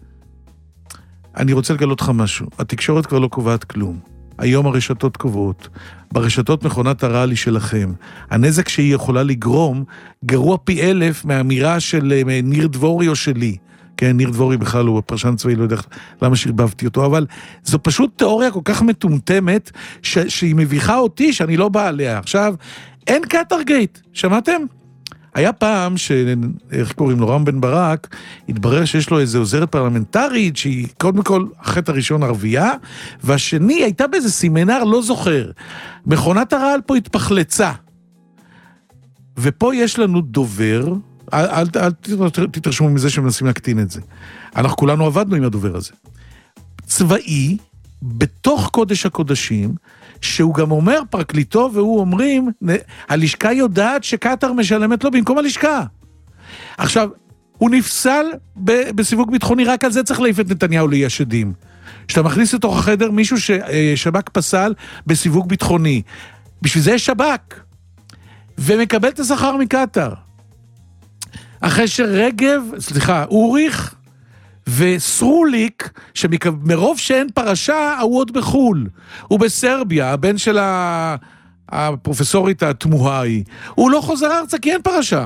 D: אני רוצה לגלות לך משהו, התקשורת כבר לא קובעת כלום. היום הרשתות קובעות. ברשתות מכונת הרעל היא שלכם. הנזק שהיא יכולה לגרום, גרוע פי 1000 מהאמירה של ניר דבורי או שלי. כן, ניר דבורי בכלל הוא הפרשן צבאי, לא יודע למה שרבבתי אותו, אבל זו פשוט תיאוריה כל כך מטומטמת, שהיא מביכה אותי, שאני לא בא עליה. עכשיו, אין קטרגייט, שמעתם? היה פעם, איך קוראים לו, רם בן ברק, התברר שיש לו איזו עוזרת פרלמנטרית, שהיא קודם כל, החטא הראשון ערבייה, והשני הייתה באיזה סימנר, לא זוכר. מכונת הרעל פה התפחלצה. ופה יש לנו דובר, אל תתרשמו מזה שמנסים להקטין את זה. אנחנו כולנו עבדנו עם הדובר הזה. צבאי, בתוך קודש הקודשים, שהוא גם אומר פרקליטו, והוא אומרים, הלשכה יודעת שקטר משלמת לו במקום הלשכה. עכשיו, הוא נפסל בסיווג ביטחוני, רק על זה צריך להעיף את נתניהו לישדים. שאתה מכניס לתוך החדר מישהו ששב"כ פסל בסיווג ביטחוני. בשביל זה יש שב"כ. ומקבל את השכר מקטר. אחרי אוריך וסרוליק, שמרוב שאין פרשה, הוא עוד בחול. הוא בסרביה, הבן של הפרופסורית התמוהה היא. הוא לא חוזר ארצה כי אין פרשה.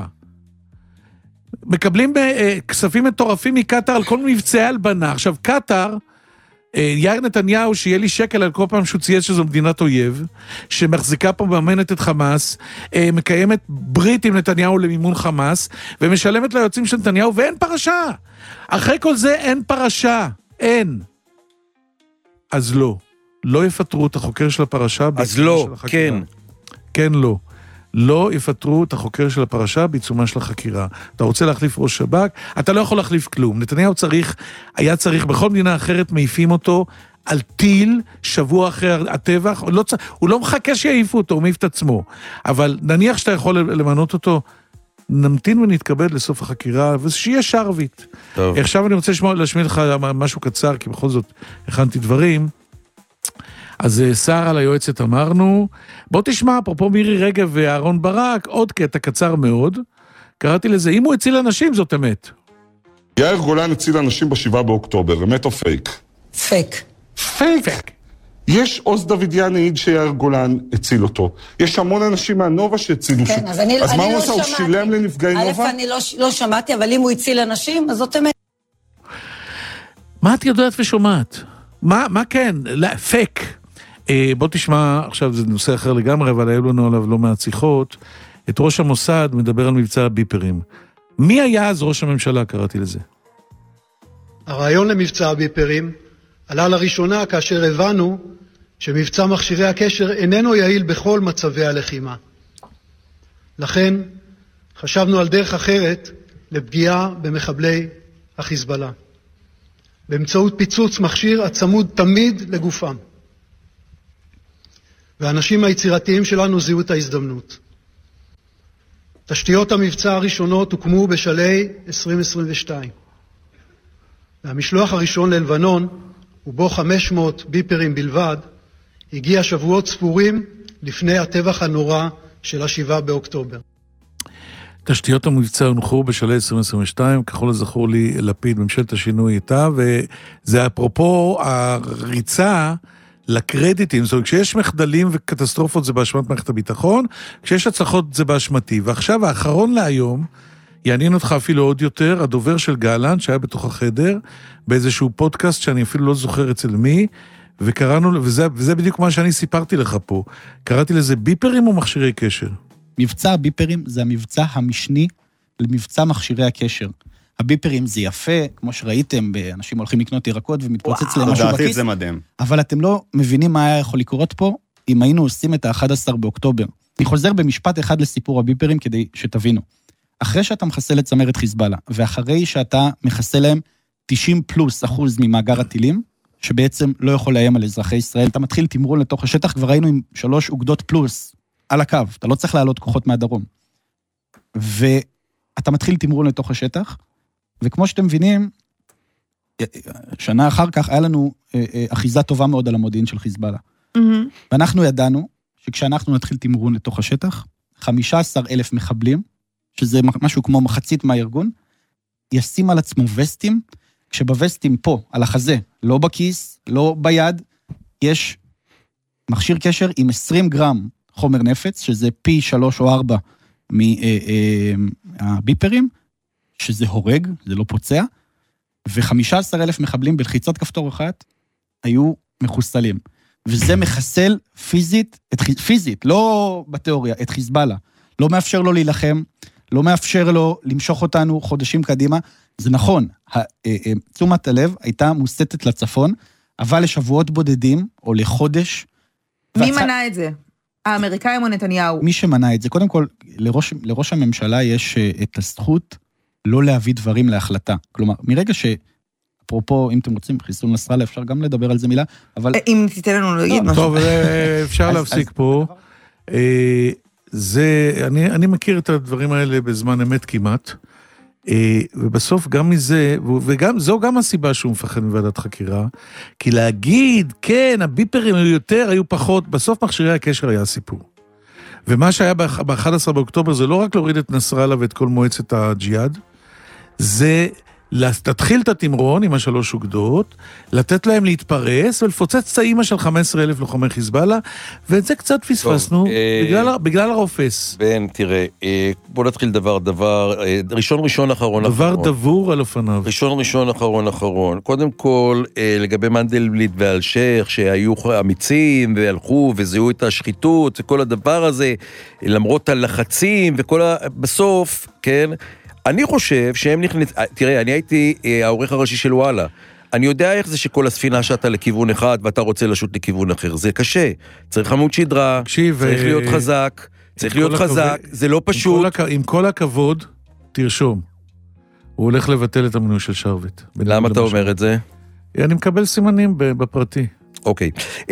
D: מקבלים כספים מטורפים מקטר על כל מבצעי הלבנה. עכשיו, קטר, יאיר נתניהו, שיהיה לי שקל על כל פעם שהוא צייץ שזו מדינת אויב, שמחזיקה פה מממנת את חמאס, מקיימת ברית עם נתניהו למימון חמאס, ומשלמת ליועצים של נתניהו, ואין פרשה. אחרי כל זה אין פרשה. אין. אז לא יפטרו את החוקר של הפרשה.
C: אז לא, כן.
D: כן, לא. לא יפטרו את החוקר של הפרשה בעיצומה של החקירה. אתה רוצה להחליף ראש שב"כ, אתה לא יכול להחליף כלום. נתניהו היה צריך, בכל מדינה אחרת מעיפים אותו על טיל שבוע אחרי הטבח, הוא לא מחכה שיעיפו אותו, הוא מעיף את עצמו. אבל נניח שאתה יכול למנות אותו, נמתין ונתכבד לסוף החקירה, ושיהיה שרבית. טוב. עכשיו אני רוצה להשמיע לך משהו קצר, כי בכל זאת הכנתי דברים. אז שר על היועצת אמרנו, בוא תשמע, אפרופו מירי רגב ואהרון ברק, עוד קטע קצר מאוד, קראתי לזה, אם הוא הציל אנשים, זאת אמת.
K: יאיר גולן הציל אנשים ב7 באוקטובר, אמת או פייק?
J: פייק.
K: פייק. יש עוז דוידיאן העיד שיאיר גולן הציל אותו. יש המון אנשים מהנובה שהצילו.
J: כן, אז
K: מה הוא עושה? הוא שילם לנפגעי נובה?
J: אני לא שמעתי, אבל אם הוא הציל אנשים, אז זאת אמת.
D: מה את יודעת ושומעת? מה כן? פייק. בוא תשמע, עכשיו זה נושא אחר לגמרי, אבל היו לנו עליו לא מעט שיחות. את ראש המוסד מדבר על מבצע הביפרים. מי היה אז ראש הממשלה, קראתי לזה?
N: הרעיון למבצע הביפרים עלה לראשונה כאשר הבנו שמבצע מכשירי הקשר איננו יעיל בכל מצבי הלחימה. לכן חשבנו על דרך אחרת לפגיעה במחבלי החיזבאללה, באמצעות פיצוץ מכשיר הצמוד תמיד לגופם. והאנשים היצירתיים שלנו זיהו את ההזדמנות. תשתיות המבצע הראשונות הוקמו בשלהי 2022. והמשלוח הראשון ללבנון, ובו 500 ביפרים בלבד, הגיע שבועות ספורים לפני הטבח הנורא של ה7 באוקטובר.
D: תשתיות המבצע הונחו בשלהי 2022, ככל הזכור לי לפיד, ממשלת השינוי איתה, וזה אפרופו הריצה לקרדיטים, זאת אומרת, כשיש מחדלים וקטסטרופות זה באשמת מערכת הביטחון, כשיש הצלחות זה באשמתי. ועכשיו האחרון להיום, יעניין אותך אפילו עוד יותר, הדובר של גלנט, שהיה בתוך החדר, באיזשהו פודקאסט שאני אפילו לא זוכר אצל מי, וקראנו, וזה בדיוק מה שאני סיפרתי לך פה, קראתי לזה ביפרים או מכשירי קשר?
O: מבצע הביפרים זה המבצע המשני למבצע מכשירי הקשר. הביפרים זה יפה, כמו שראיתם, אנשים הולכים לקנות ירקות ומתפוצץ להם משהו בכיס.
P: זה מדהים.
O: אבל אתם לא מבינים מה היה יכול לקרות פה, אם היינו עושים את ה-11 באוקטובר. אני חוזר במשפט אחד לסיפור הביפרים כדי שתבינו. אחרי שאתה מחסל את צמרת חיזבאללה, ואחרי שאתה מחסל להם 90+% ממאגר הטילים, שבעצם לא יכול לאיים על אזרחי ישראל, אתה מתחיל תמרון לתוך השטח, כבר ראינו עם 3 אוגדות פלוס על הקו, אתה לא צריך לעלות כוחות מהדרום. ואתה מתחיל תמרון לתוך השטח, וכמו שאתם מבינים, שנה אחר כך היה לנו אחיזה טובה מאוד על המודיעין של חיזבאללה. ואנחנו ידענו שכשאנחנו נתחיל תמרון לתוך השטח, 15,000 מחבלים, שזה משהו כמו מחצית מהארגון, ישים על עצמו וסטים, כשבווסטים פה, על החזה, לא בכיס, לא ביד, יש מכשיר קשר עם 20 גרם חומר נפץ, שזה פי 3 או 4 מהביפרים, שזה הורג, זה לא פוצע, ו15,000 מחבלים בלחיצת כפתור אחת, היו מחוסלים. וזה מחסל פיזית, לא בתיאוריה, את חיזבאללה. לא מאפשר לו להילחם, לא מאפשר לו למשוך אותנו חודשים קדימה. זה נכון, תשומת הלב הייתה מוסתת לצפון, אבל לשבועות בודדים, או לחודש.
B: מי מנע את זה? האמריקאים או נתניהו?
O: מי שמנע את זה, קודם כל, לראש הממשלה יש את הזכות לא להביא דברים להחלטה. כלומר, מרגע אפרופו, אם אתם רוצים, חיסול נסראללה, אפשר גם לדבר על זה מילה, אבל...
B: אם תיתן לנו להגיד משהו.
D: טוב, אפשר להפסיק פה. אני מכיר את הדברים האלה בזמן אמת כמעט, ובסוף גם מזה, וזו גם הסיבה שהוא מפחד מוועדת חקירה, כי להגיד, כן, הביפרים היו יותר, היו פחות, בסוף מכשירי הקשר היה הסיפור. ומה שהיה ב-11 באוקטובר זה לא רק להוריד את נסראללה ואת כל מועצת הג'יהאד, זה להתחיל את התמרון עם 3 אוגדות, לתת להם להתפרס ולפוצץ את האימא של 15,000 לוחמי חיזבאללה, ואת זה קצת פספסנו בגלל הרופס.
C: בן, תראה, בוא נתחיל דבר, ראשון אחרון.
D: דבר דבור על אופניו.
C: ראשון אחרון. קודם כל, לגבי מנדלבליט ואלשייך, שהיו אמיצים והלכו וזיהו את השחיתות וכל הדבר הזה, למרות הלחצים וכל בסוף, כן, אני חושב שהם תראה, אני הייתי העורך הראשי של וואלה, אני יודע איך זה שכל הספינה שאתה לכיוון אחד, ואתה רוצה לשוט לכיוון אחר, זה קשה, צריך עמוד שדרה, צריך להיות חזק, זה לא פשוט.
D: עם כל הכבוד, תרשום, הוא הולך לבטל את המינוי של שרביט.
C: למה אתה אומר את זה?
D: אני מקבל סימנים בפרטי.
C: אוקיי,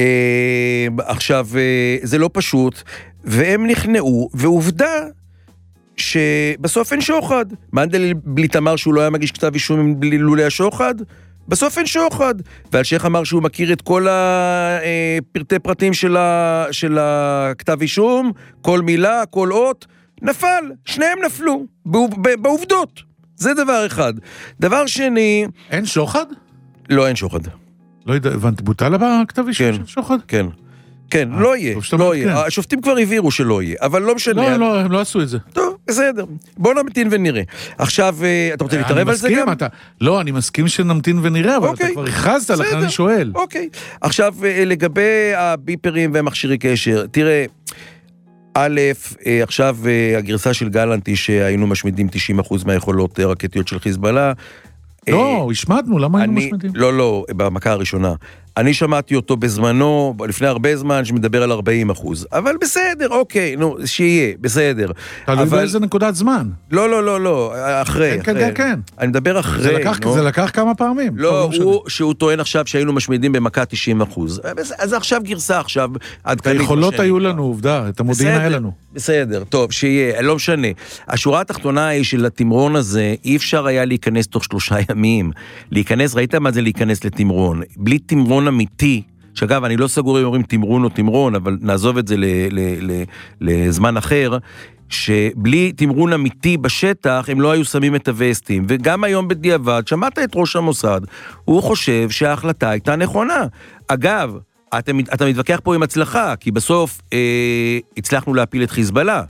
C: עכשיו, זה לא פשוט, והם נכנעו, ועובדה, שבסוף אין שוחד. מנדלבליט אמר שהוא לא היה מגיש כתב אישום בלי לולא השוחד, בסוף אין שוחד. ואלשייך אמר שהוא מכיר את כל הפרטי פרטים של הכתב אישום, כל מילה, כל אות, נפל, שניהם נפלו, בעובדות. זה דבר אחד. דבר שני...
D: אין שוחד?
C: לא, אין שוחד.
D: לא יודע, הבנתי, בוטל בכתב אישום של שוחד?
C: כן. כן, לא יהיה. השופטים כבר הבהירו שלא יהיה, אבל לא משנה.
D: לא, הם לא עשו את זה.
C: טוב, בסדר. בואו נמתין ונראה. עכשיו, אתה רוצה להתערב על זה גם?
D: לא, אני מסכים שנמתין ונראה, אבל אתה כבר הכרזת, לכן אני שואל.
C: אוקיי. עכשיו, לגבי הביפרים והמכשירי קשר, תראה, א', עכשיו הגרסה של גלנט היא שהיינו משמידים 90% מהיכולות רקטיות של חיזבאללה,
D: לא, השמדנו, למה היינו משמדים?
C: לא, במכה הראשונה. אני שמעתי אותו בזמנו, לפני הרבה זמן, שמדבר על 40%. אבל בסדר, אוקיי, נו, שיהיה, בסדר.
D: תלוי באיזה נקודת זמן.
C: לא, אחרי.
D: כן.
C: אני מדבר אחרי.
D: זה לקח כמה פעמים.
C: לא, שהוא טוען עכשיו שהיינו משמידים במכה 90%. אז עכשיו גרסה עכשיו.
D: היכולות היו לנו, עובדה, את המודיעין היה לנו.
C: בסדר, טוב, שיהיה, לא משנה. השורה התחתונה היא של התמרון הזה, אי אפשר היה להיכנס תוך 3 ימים. להיכנס, ראית מה זה להיכנס לתמרון? בלי תמרון אמיתי, שאגב, אני לא סגור אם אומרים תמרון או תמרון, אבל נעזוב את זה לזמן אחר, שבלי תמרון אמיתי בשטח, הם לא היו שמים את הווסטים. וגם היום בדיעבד, שמעת את ראש המוסד, הוא חושב שההחלטה הייתה נכונה. אגב, אתה מתווכח פה עם הצלחה, כי בסוף הצלחנו להפיל את חיזבאללה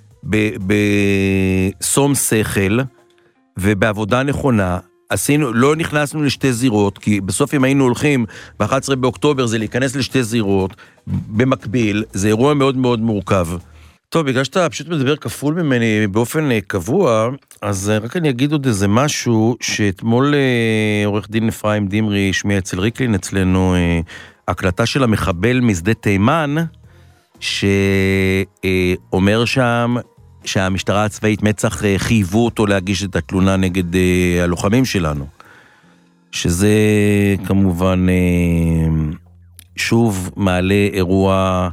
C: בסום שכל ובעבודה נכונה. לא נכנסנו לשתי זירות, כי בסוף אם היינו הולכים ב-11 באוקטובר זה להיכנס לשתי זירות במקביל, זה אירוע מאוד מאוד מורכב. טוב, בגלל שאתה פשוט מדבר כפול ממני באופן קבוע, אז רק אני אגיד עוד איזה משהו, שאתמול עורך דין אפרים דמרי השמיע אצל ריקלין אצלנו הקלטה של המחבל משדה תימן, שאומר שם שהמשטרה הצבאית מצח חייבו אותו להגיש את התלונה נגד הלוחמים שלנו. שזה כמובן שוב מעלה אירוע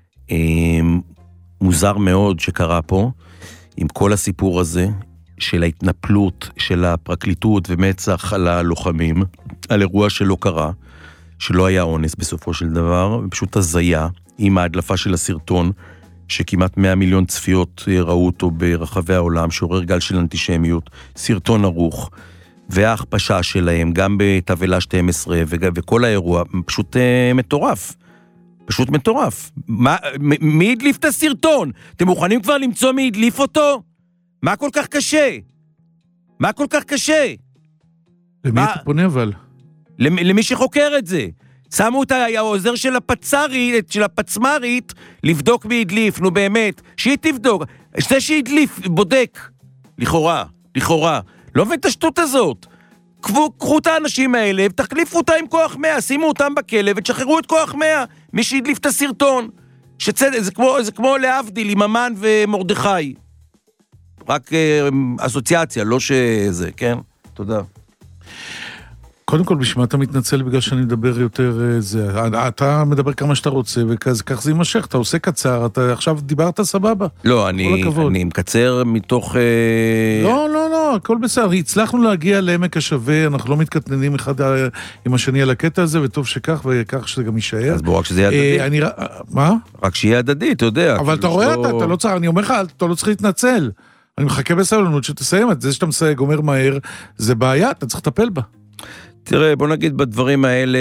C: מוזר מאוד שקרה פה, עם כל הסיפור הזה של ההתנפלות של הפרקליטות ומצח על הלוחמים, על אירוע שלא קרה, שלא היה אונס בסופו של דבר, פשוט הזיה, עם ההדלפה של הסרטון, שכמעט 100 מיליון צפיות ראו אותו ברחבי העולם, שעורר גל של אנטישמיות, סרטון ערוך, וההכפשה שלהם, גם בתבלה 12, וכל האירוע, פשוט מטורף. פשוט מטורף. מי הדליף את הסרטון? אתם מוכנים כבר למצוא מי הדליף אותו? מה כל כך קשה? מה כל כך קשה?
D: למי אתה פונה אבל?
C: למי שחוקר את זה. שמו את העוזר של הפצמרית, לבדוק מי הדליף, נו באמת. שהיא תבדוק. זה שהדליף, בודק. לכאורה. לא מבין את השטות הזאת. קחו את האנשים האלה, ותחליפו אותם עם כוח 100, שימו אותם בכלא, ותשחררו את כוח 100, מי שהדליף את הסרטון. זה כמו להבדיל עם אמן ומרדכי. רק אסוציאציה, לא שזה, כן? תודה.
D: קודם כל, בשביל אתה מתנצל בגלל שאני מדבר יותר זה. אתה מדבר כמה שאתה רוצה, וכך זה יימשך, אתה עושה קצר, אתה עכשיו דיברת סבבה.
C: לא, אני מקצר מתוך...
D: לא, הכל בסדר. הצלחנו להגיע לעמק השווה, אנחנו לא מתקטננים אחד עם השני על הקטע הזה, וטוב שכך, וכך שזה גם יישאר.
C: אז בוא, רק שזה יהיה הדדי.
D: מה?
C: רק שיהיה הדדי, אתה יודע.
D: אבל אתה רואה, אתה לא צריך, אני אומר לך, אתה לא צריך להתנצל. אני מחכה בסבלנות שתסיים את זה, שאתה מסייג, אומר מהר, זה בעיה, אתה צריך לטפל בה.
C: תראה, בוא נגיד בדברים האלה,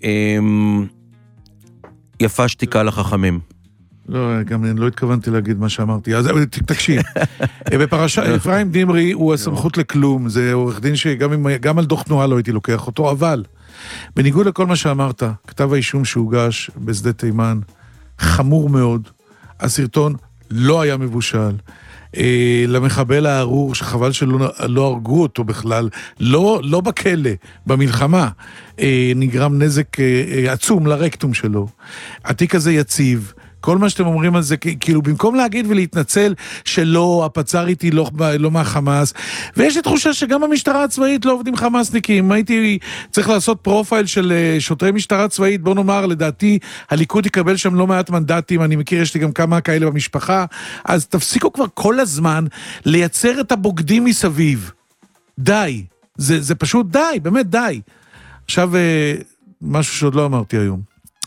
C: יפה שתיקה לחכמים. לא,
D: גם לא התכוונתי להגיד מה שאמרתי. אז תקשיב, בפרשה, אפרים דמרי הוא הסמכות לכלום, זה עורך דין שגם על דוח תנועה לא הייתי לוקח אותו, אבל בניגוד לכל מה שאמרת, כתב האישום שהוגש בשדה תימן, חמור מאוד, הסרטון לא היה מבושל, למחבל הארור, שחבל שלא הרגו אותו בכלל, לא בכלא, במלחמה, נגרם נזק עצום לרקטום שלו. התיק הזה יציב, כל מה שאתם אומרים על זה, כאילו במקום להגיד ולהתנצל שלא, הפצ"רית היא לא מהחמאס, ויש לי תחושה שגם המשטרה הצבאית לא עובדים חמאסניקים, הייתי צריך לעשות פרופייל של שוטרי משטרה צבאית, בוא נאמר, לדעתי, הליכוד יקבל שם לא מעט מנדטים, אני מכיר, יש לי גם כמה כאלה במשפחה, אז תפסיקו כבר כל הזמן לייצר את הבוגדים מסביב. די. זה פשוט די, באמת די. עכשיו, משהו שעוד לא אמרתי היום.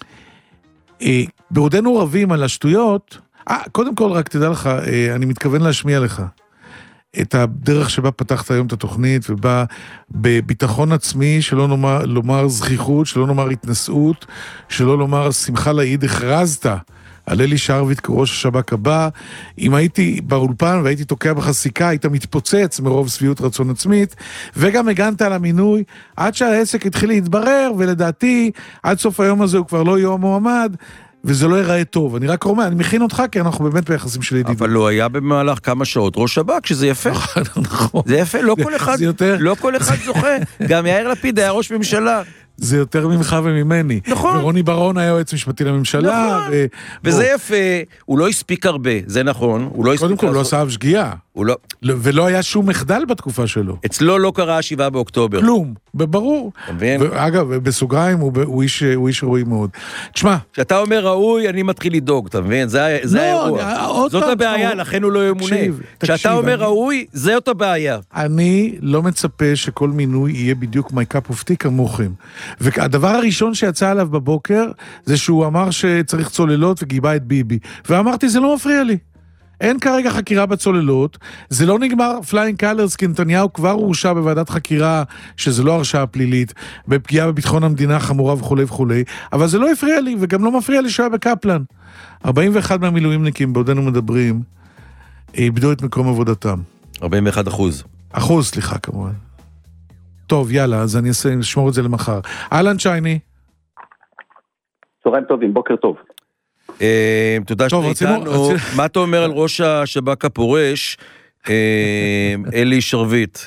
D: בעודנו רבים על השטויות, קודם כל רק תדע לך, אני מתכוון להשמיע לך את הדרך שבה פתחת היום את התוכנית, ובה בביטחון עצמי, שלא לומר זכיחות, שלא לומר התנשאות, שלא לומר שמחה לעיד, הכרזת על אלי שרביט כראש השב"כ הבא. אם הייתי באולפן והייתי תוקע בחסיקה, היית מתפוצץ מרוב שביעות רצון עצמית, וגם הגנת על המינוי, עד שהעסק התחיל להתברר, ולדעתי, עד סוף היום הזה הוא כבר לא יהיה מועמד, וזה לא ייראה טוב. אני רק אומר, אני מכין אותך, כי אנחנו באמת ביחסים של ידידות.
C: אבל לא היה במהלך כמה שעות ראש שב"כ, שזה יפה.
D: נכון.
C: זה יפה, לא כל אחד זוכה. גם יאיר לפיד היה ראש ממשלה.
D: זה יותר ממך וממני.
C: נכון.
D: ורוני ברון היה יועץ משפטי לממשלה.
C: נכון. וזה יפה, הוא לא הספיק הרבה, זה נכון.
D: קודם כל, לא עשה שגיאה. ולא היה שום מחדל בתקופה שלו.
C: אצלו לא קרה 7 באוקטובר.
D: כלום, ברור. אגב, בסוגריים הוא איש ראוי מאוד. תשמע.
C: כשאתה אומר ראוי, אני מתחיל לדאוג, אתה מבין? זה האירוע. זאת הבעיה, לכן הוא לא ימונה. כשאתה אומר ראוי, זאת הבעיה.
D: אני לא מצפה שכל מינוי יהיה בדיוק my cup of tea כמוכם. והדבר הראשון שיצא עליו בבוקר, זה שהוא אמר שצריך צוללות וגיבה את ביבי. ואמרתי, זה לא מפריע לי. אין כרגע חקירה בצוללות, זה לא נגמר פליינג קלרס, כי נתניהו כבר הורשע בוועדת חקירה, שזה לא הרשעה פלילית, בפגיעה בביטחון המדינה חמורה וכו' וכו', אבל זה לא הפריע לי, וגם לא מפריע לי שהיה בקפלן. 41 מהמילואימניקים בעודנו מדברים, איבדו את מקום עבודתם.
C: 41%.
D: סליחה כמובן. טוב, יאללה, אז אני אשמור את זה למחר. אהלן צ'ייני.
P: צהריים טובים, בוקר טוב.
C: תודה שאתה איתנו. מה אתה אומר על ראש השב"כ הפורש, אלי שרביט?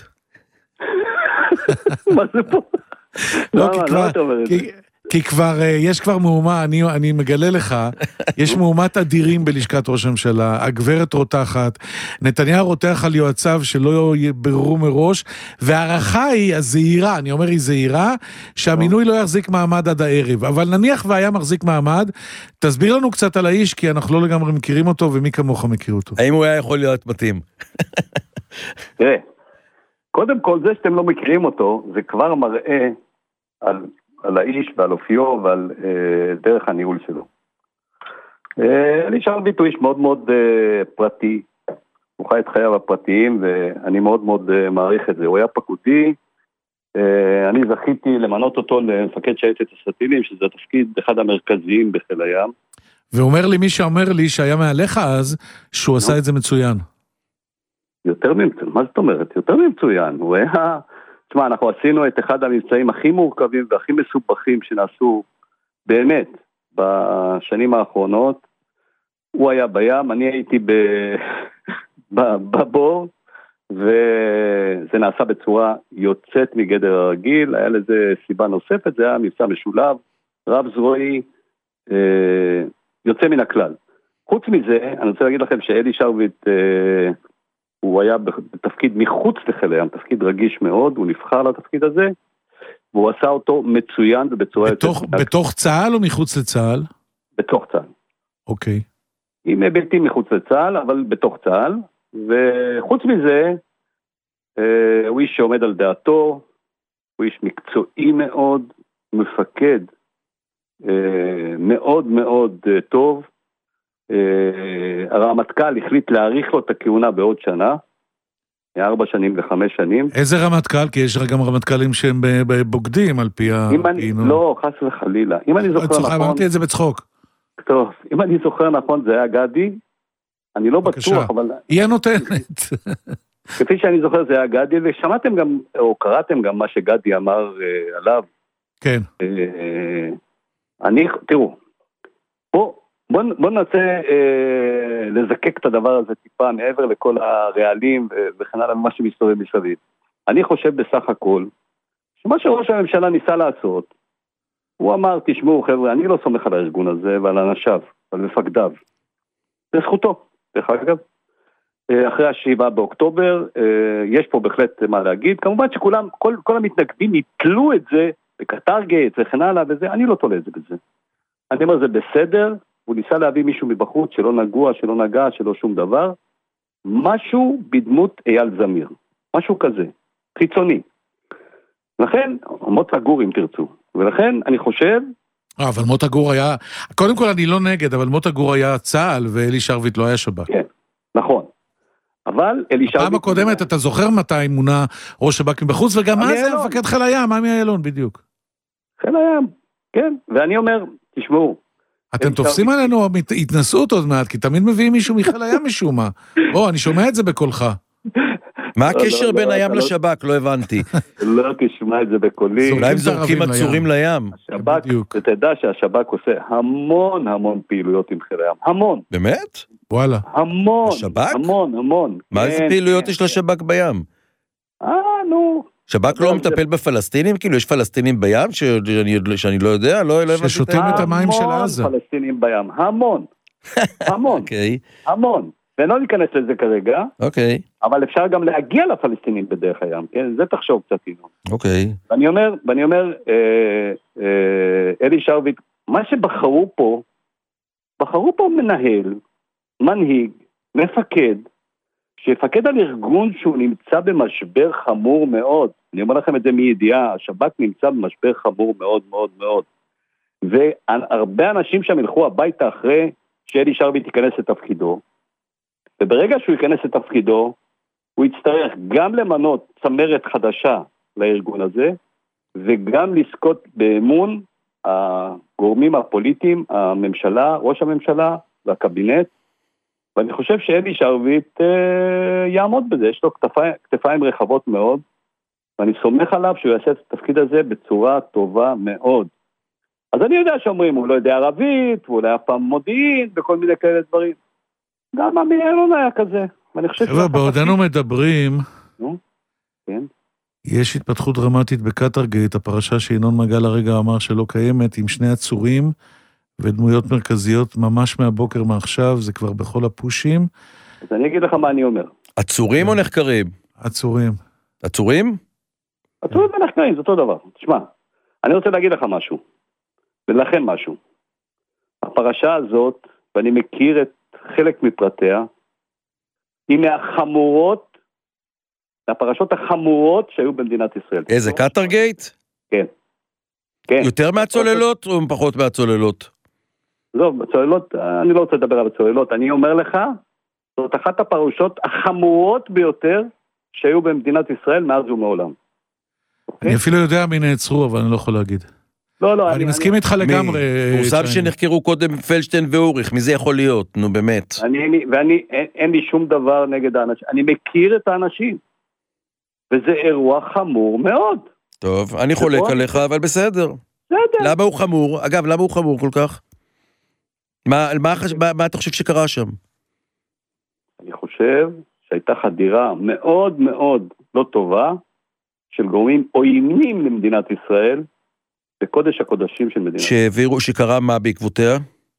P: מה זה פה?
D: לא, כי כבר, יש כבר מהומה, אני מגלה לך, יש מהומת אדירים בלשכת ראש הממשלה, הגברת רותחת, נתניהו רותח על יועציו שלא יבררו מראש, והערכה היא הזהירה, אני אומר היא זהירה, שהמינוי לא יחזיק מעמד עד הערב, אבל נניח והיה מחזיק מעמד, תסביר לנו קצת על האיש, כי אנחנו לא לגמרי מכירים אותו, ומי כמוך מכיר אותו.
C: האם הוא היה יכול להיות מתאים?
P: תראה, קודם כל זה שאתם לא מכירים אותו, זה כבר מראה על האיש ועל אופיו ועל דרך הניהול שלו. אלי שרביט הוא איש מאוד מאוד פרטי, הוא חי את חייו הפרטיים ואני מאוד מאוד מעריך את זה. הוא היה פקודי, אני זכיתי למנות אותו למפקד שייטת הסטינים, שזה התפקיד אחד המרכזיים בחיל הים.
D: ואומר לי מי שאומר לי שהיה מעליך אז, שהוא עשה את זה מצוין.
P: יותר ממצוין, מה זאת אומרת? יותר ממצוין, הוא היה... תשמע, אנחנו עשינו את אחד המבצעים הכי מורכבים והכי מסובכים שנעשו באמת בשנים האחרונות. הוא היה בים, אני הייתי בבור, וזה נעשה בצורה יוצאת מגדר הרגיל. היה לזה סיבה נוספת, זה היה מבצע משולב, רב זרועי, יוצא מן הכלל. חוץ מזה, אני רוצה להגיד לכם שאלי שרביט... הוא היה בתפקיד מחוץ לחיל הים, תפקיד רגיש מאוד, הוא נבחר לתפקיד הזה, והוא עשה אותו מצוין ובצורה...
D: בתוך צה"ל או מחוץ לצה"ל?
P: בתוך צה"ל.
D: אוקיי.
P: עם היבטים מחוץ לצה"ל, אבל בתוך צה"ל, וחוץ מזה, הוא איש שעומד על דעתו, הוא איש מקצועי מאוד, מפקד מאוד מאוד טוב, הרמטכ"ל החליט להאריך לו את הכהונה בעוד שנה, 4 שנים ו5 שנים.
D: איזה רמטכ"ל? כי יש גם רמטכ"לים שהם בוגדים על פי
P: לא, חס וחלילה. אם אני זוכר נכון...
D: אמרתי את זה בצחוק.
P: טוב, אם אני זוכר נכון זה היה גדי, אני לא בטוח, אבל...
D: היא הנותנת.
P: כפי שאני זוכר זה היה גדי, ושמעתם גם, או קראתם גם מה שגדי אמר עליו.
D: כן.
P: תראו, בוא ננסה לזקק את הדבר הזה טיפה מעבר לכל הרעלים וכן הלאה ומה שמסתובב מסביב. אני חושב בסך הכל שמה שראש הממשלה ניסה לעשות, הוא אמר, תשמעו חבר'ה, אני לא סומך על הארגון הזה ועל אנשיו, על מפקדיו. זה זכותו, דרך אגב. אחרי 7 באוקטובר, יש פה בהחלט מה להגיד. כמובן שכולם, כל המתנגדים יתלו את זה בקטר גייט וכן הלאה וזה, אני לא תולה את זה בזה. אני אומר, זה בסדר, הוא ניסה להביא מישהו מבחוץ שלא נגוע, שלא נגע, שלא שום דבר, משהו בדמות אייל זמיר, משהו כזה, חיצוני. לכן, מוטה גור אם תרצו, ולכן אני חושב...
D: אבל מוטה גור היה, קודם כל אני לא נגד, אבל מוטה גור היה צה"ל ואלי שרביט לא היה שב"כ.
P: כן, נכון. אבל אלי שרביט...
D: הפעם הקודמת, אתה זוכר מתי מונה ראש שב"כ מבחוץ, וגם אז היה מפקד חיל הים, עמי איילון בדיוק.
P: חיל הים, כן, ואני אומר, תשמעו,
D: אתם תופסים עלינו התנסות עוד מעט, כי תמיד מביאים מישהו מחיל הים משום מה. אני שומע את זה בקולך.
C: מה הקשר בין הים לשב"כ? לא הבנתי.
P: לא תשמע את זה בקולי.
C: אולי הם זורקים עצורים לים.
P: השב"כ, ותדע שהשב"כ עושה המון פעילויות עם חיל הים. המון.
C: באמת?
D: וואלה.
P: המון.
C: השב"כ?
P: המון.
C: מה איזה פעילויות יש לשב"כ בים?
P: נו.
C: שב"כ לא מטפל בפלסטינים? כאילו יש פלסטינים בים שאני לא יודע?
D: ששותים את המים של עזה.
P: המון פלסטינים בים. המון. המון. ולא ניכנס לזה כרגע, אבל אפשר גם להגיע לפלסטינים בדרך הים, כן? זה תחשוב קצת אינו. ואני אומר, אלי שרביט, מה שבחרו פה מנהל, מנהיג, מפקד, שיפקד על ארגון שהוא נמצא במשבר חמור מאוד. אני אומר לכם את זה מידיעה, השב"כ נמצא במשבר חמור מאוד מאוד מאוד. והרבה אנשים שם ילכו הביתה אחרי שאלי שרביט ייכנס לתפקידו, וברגע שהוא ייכנס לתפקידו, הוא יצטרך גם למנות צמרת חדשה לארגון הזה, וגם לזכות באמון הגורמים הפוליטיים, הממשלה, ראש הממשלה והקבינט, ואני חושב שאלי שרביט יעמוד בזה, יש לו כתפיים רחבות מאוד, ואני סומך עליו שהוא יעשה את התפקיד הזה בצורה טובה מאוד. אז אני יודע שאומרים, הוא לא יודע ערבית, הוא לא אף פעם מודיעין, וכל מיני כאלה דברים. גם המילון היה כזה.
D: חבר'ה, בעודנו מדברים, יש התפתחות דרמטית בקטרגייט, הפרשה שינון מגל הרגע אמר שלא קיימת, עם שני עצורים ודמויות מרכזיות ממש מהבוקר מעכשיו, זה כבר בכל הפושים.
P: אז אני אגיד לך מה אני אומר.
C: עצורים או נחקרים?
D: עצורים.
C: עצורים?
P: עצורים ונחקרים, זה אותו דבר. תשמע, אני רוצה להגיד לך משהו, ולכן משהו. הפרשה הזאת, ואני מכיר את חלק מפרטיה, היא מהחמורות, מהפרשות החמורות שהיו במדינת ישראל.
C: איזה, קטרגייט?
P: כן.
C: יותר מהצוללות או פחות מהצוללות?
P: לא, בצוללות, אני לא רוצה לדבר על הצוללות, אני אומר לך, זאת אחת הפרשות החמורות ביותר שהיו במדינת ישראל מאז ומעולם.
D: אני אפילו יודע מי נעצרו, אבל אני לא יכול להגיד.
P: לא,
D: אני מסכים איתך לגמרי.
C: פורסם שנחקרו קודם פלדשטיין ואוריך, מי זה יכול להיות? נו באמת.
P: אין לי שום דבר נגד האנשים, אני מכיר את האנשים, וזה אירוע חמור מאוד.
C: טוב, אני חולק עליך, אבל בסדר. למה הוא חמור? אגב, למה הוא חמור כל כך? מה אתה חושב שקרה שם?
P: אני חושב שהייתה חדירה מאוד מאוד לא טובה, של גורמים עוינים למדינת ישראל, בקודש הקודשים של מדינת
C: ישראל. שקרה מה בעקבותיה?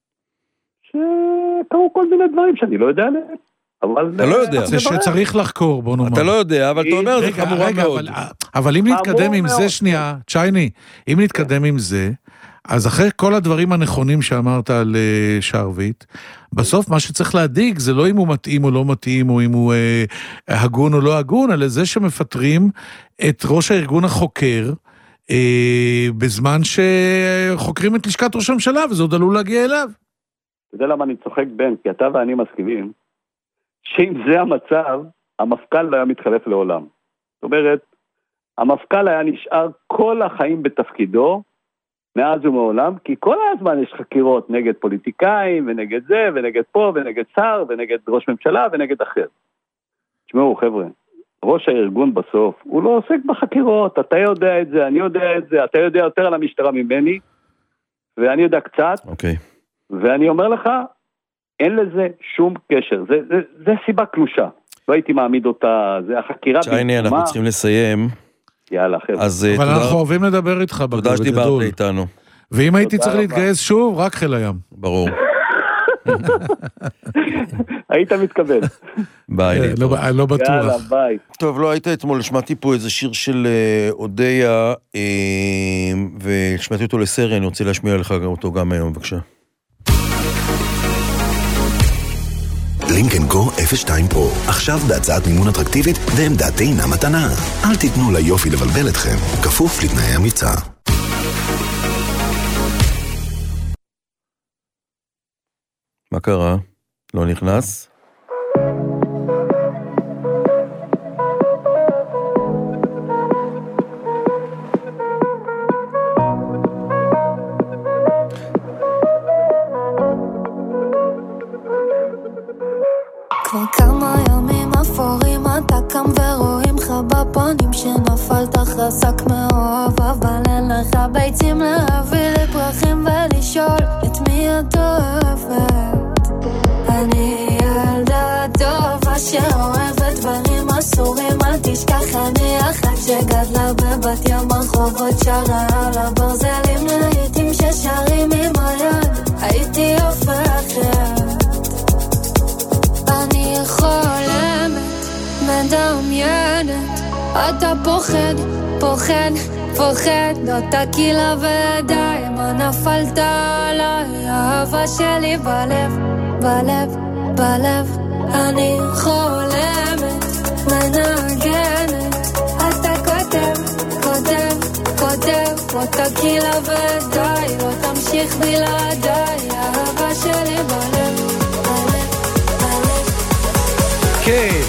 P: שקרו כל מיני דברים שאני לא יודע עליהם.
C: אתה לא יודע.
D: זה שצריך לחקור, בוא נאמר.
C: אתה לא יודע, אבל אתה אומר, זה חמורה מאוד.
D: אבל אם נתקדם עם זה, שנייה, צ'ייני, אם נתקדם עם זה, אז אחרי כל הדברים הנכונים שאמרת על שרביט, בסוף מה שצריך להדיג זה לא אם הוא מתאים או לא מתאים, או אם הוא הגון או לא הגון, אלא זה שמפטרים את ראש הארגון החוקר, בזמן שחוקרים את לשכת ראש הממשלה, וזה עוד עלול להגיע אליו.
P: זה למה אני צוחק בן, כי אתה ואני מסכימים, שאם זה המצב, המפכ"ל לא היה מתחלף לעולם. זאת אומרת, המפכ"ל היה נשאר כל החיים בתפקידו, מאז ומעולם, כי כל הזמן יש חקירות נגד פוליטיקאים, ונגד זה, ונגד פה, ונגד שר, ונגד ראש ממשלה, ונגד אחר. תשמעו, חבר'ה, ראש הארגון בסוף, הוא לא עוסק בחקירות, אתה יודע את זה, אני יודע את זה, אתה יודע יותר על המשטרה ממני, ואני יודע קצת, ואני אומר לך, אין לזה שום קשר, זה סיבה קלושה, לא הייתי מעמיד אותה, זה החקירה...
C: צ'ייני, אנחנו צריכים לסיים.
P: יאללה, חבר'ה.
D: אבל אנחנו אוהבים לדבר איתך,
C: תודה שדיברת איתנו.
D: ואם הייתי צריך להתגייס שוב, רק חיל הים.
C: ברור.
P: היית מתקבל.
C: ביי.
D: לא בטוח.
P: יאללה, ביי.
C: טוב, לא היית אתמול, שמעתי פה איזה שיר של אודיה, ושמעתי אותו לסרי, אני רוצה להשמיע לך אותו גם היום, בבקשה.
A: לינקן גו 02 פרו, עכשיו בהצעת מימון אטרקטיבית ועמדת טעינה מתנה. אל תיתנו ליופי לבלבל אתכם, כפוף לתנאי המבצע.
C: מה קרה? לא נכנס?
Q: כבר כמה ימים אפורים אתה קם ורואה שק מאוהב, אבל אין לך ביצים להביא לפרחים ולשאול את מי את אוהבת. אני ילדה טובה שאוהבת דברים אסורים, אל תשכח אני אחת שגדלה בבת ים הרחובות, שרה על הברזלים להיטים ששרים עם היד, הייתי הופכת. אני חולמת, מדמיינת, אתה פוחד, פוחד, פוחד, לא תקילה וידיים, מה נפלת עליי, האהבה שלי בלב, בלב, בלב. אני חולמת, מנגנת, אתה כותב, כותב, כותב, לא תקילה וידיים, לא תמשיך בלעדיי, האהבה שלי בלב, בלב, בלב.
C: כן.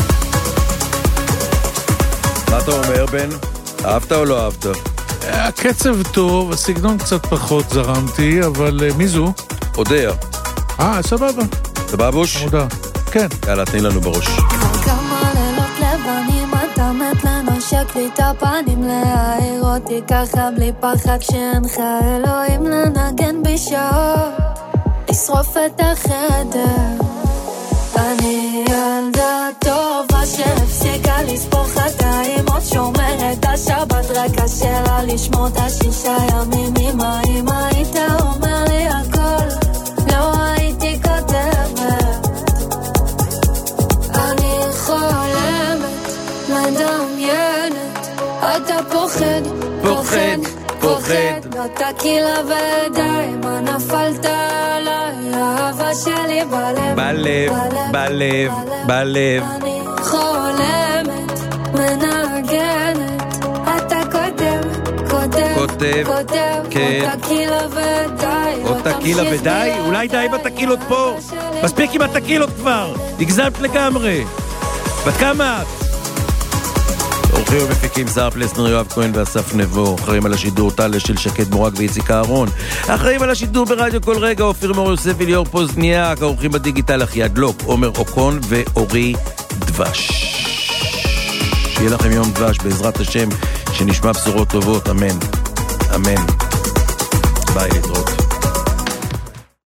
C: מה אתה אומר, בן? אהבת או לא אהבת?
D: הקצב טוב, הסגנון קצת פחות זרמתי, אבל מי זו?
C: אודיה.
D: סבבה.
C: סבבוש?
D: הודעה. כן.
C: יאללה, תני לנו בראש.
Q: כמה לילות לבנים, אתה מת לנושק לי את הפנים, להעיר אותי ככה בלי פחד שאינך אלוהים, לנגן בשעות, לשרוף את החדר. אני ילדה טובה שהפסיקה לספור חטאים, עוד שומרת השבת, רק קשה לה לשמור את 6 ימים. אם היית אומר לי הכל, לא הייתי כותבת. אני חולמת, מדמיינת, אתה פוחד, פוחד, פוחד, לא תקילה וידיים, מה נפלת עליי, האהבה שלי בלב,
C: בלב, בלב, בלב.
Q: אני חולמת, מנגנת, אתה כותב, כותב,
C: כותב,
Q: כותב,
C: כן.
Q: או תקילה ודי,
C: או תקילה ודי? אולי די בתקילות פה? מספיק עם התקילות כבר, הגזמת לגמרי. בת כמה? עורכים ומפיקים זהר פלסנר, יואב כהן ואסף נבו. אחראים על השידור טל של שקד מורג ואיציק אהרון. אחראים על השידור ברדיו כל רגע אופיר מור יוסף וליאור פוזניאק. העורכים בדיגיטל אחיעד לוק, עומר אוקון ואורי דבש. שיהיה לכם יום דבש בעזרת השם, שנשמע בשורות טובות, אמן, אמן. ביי, להתראות.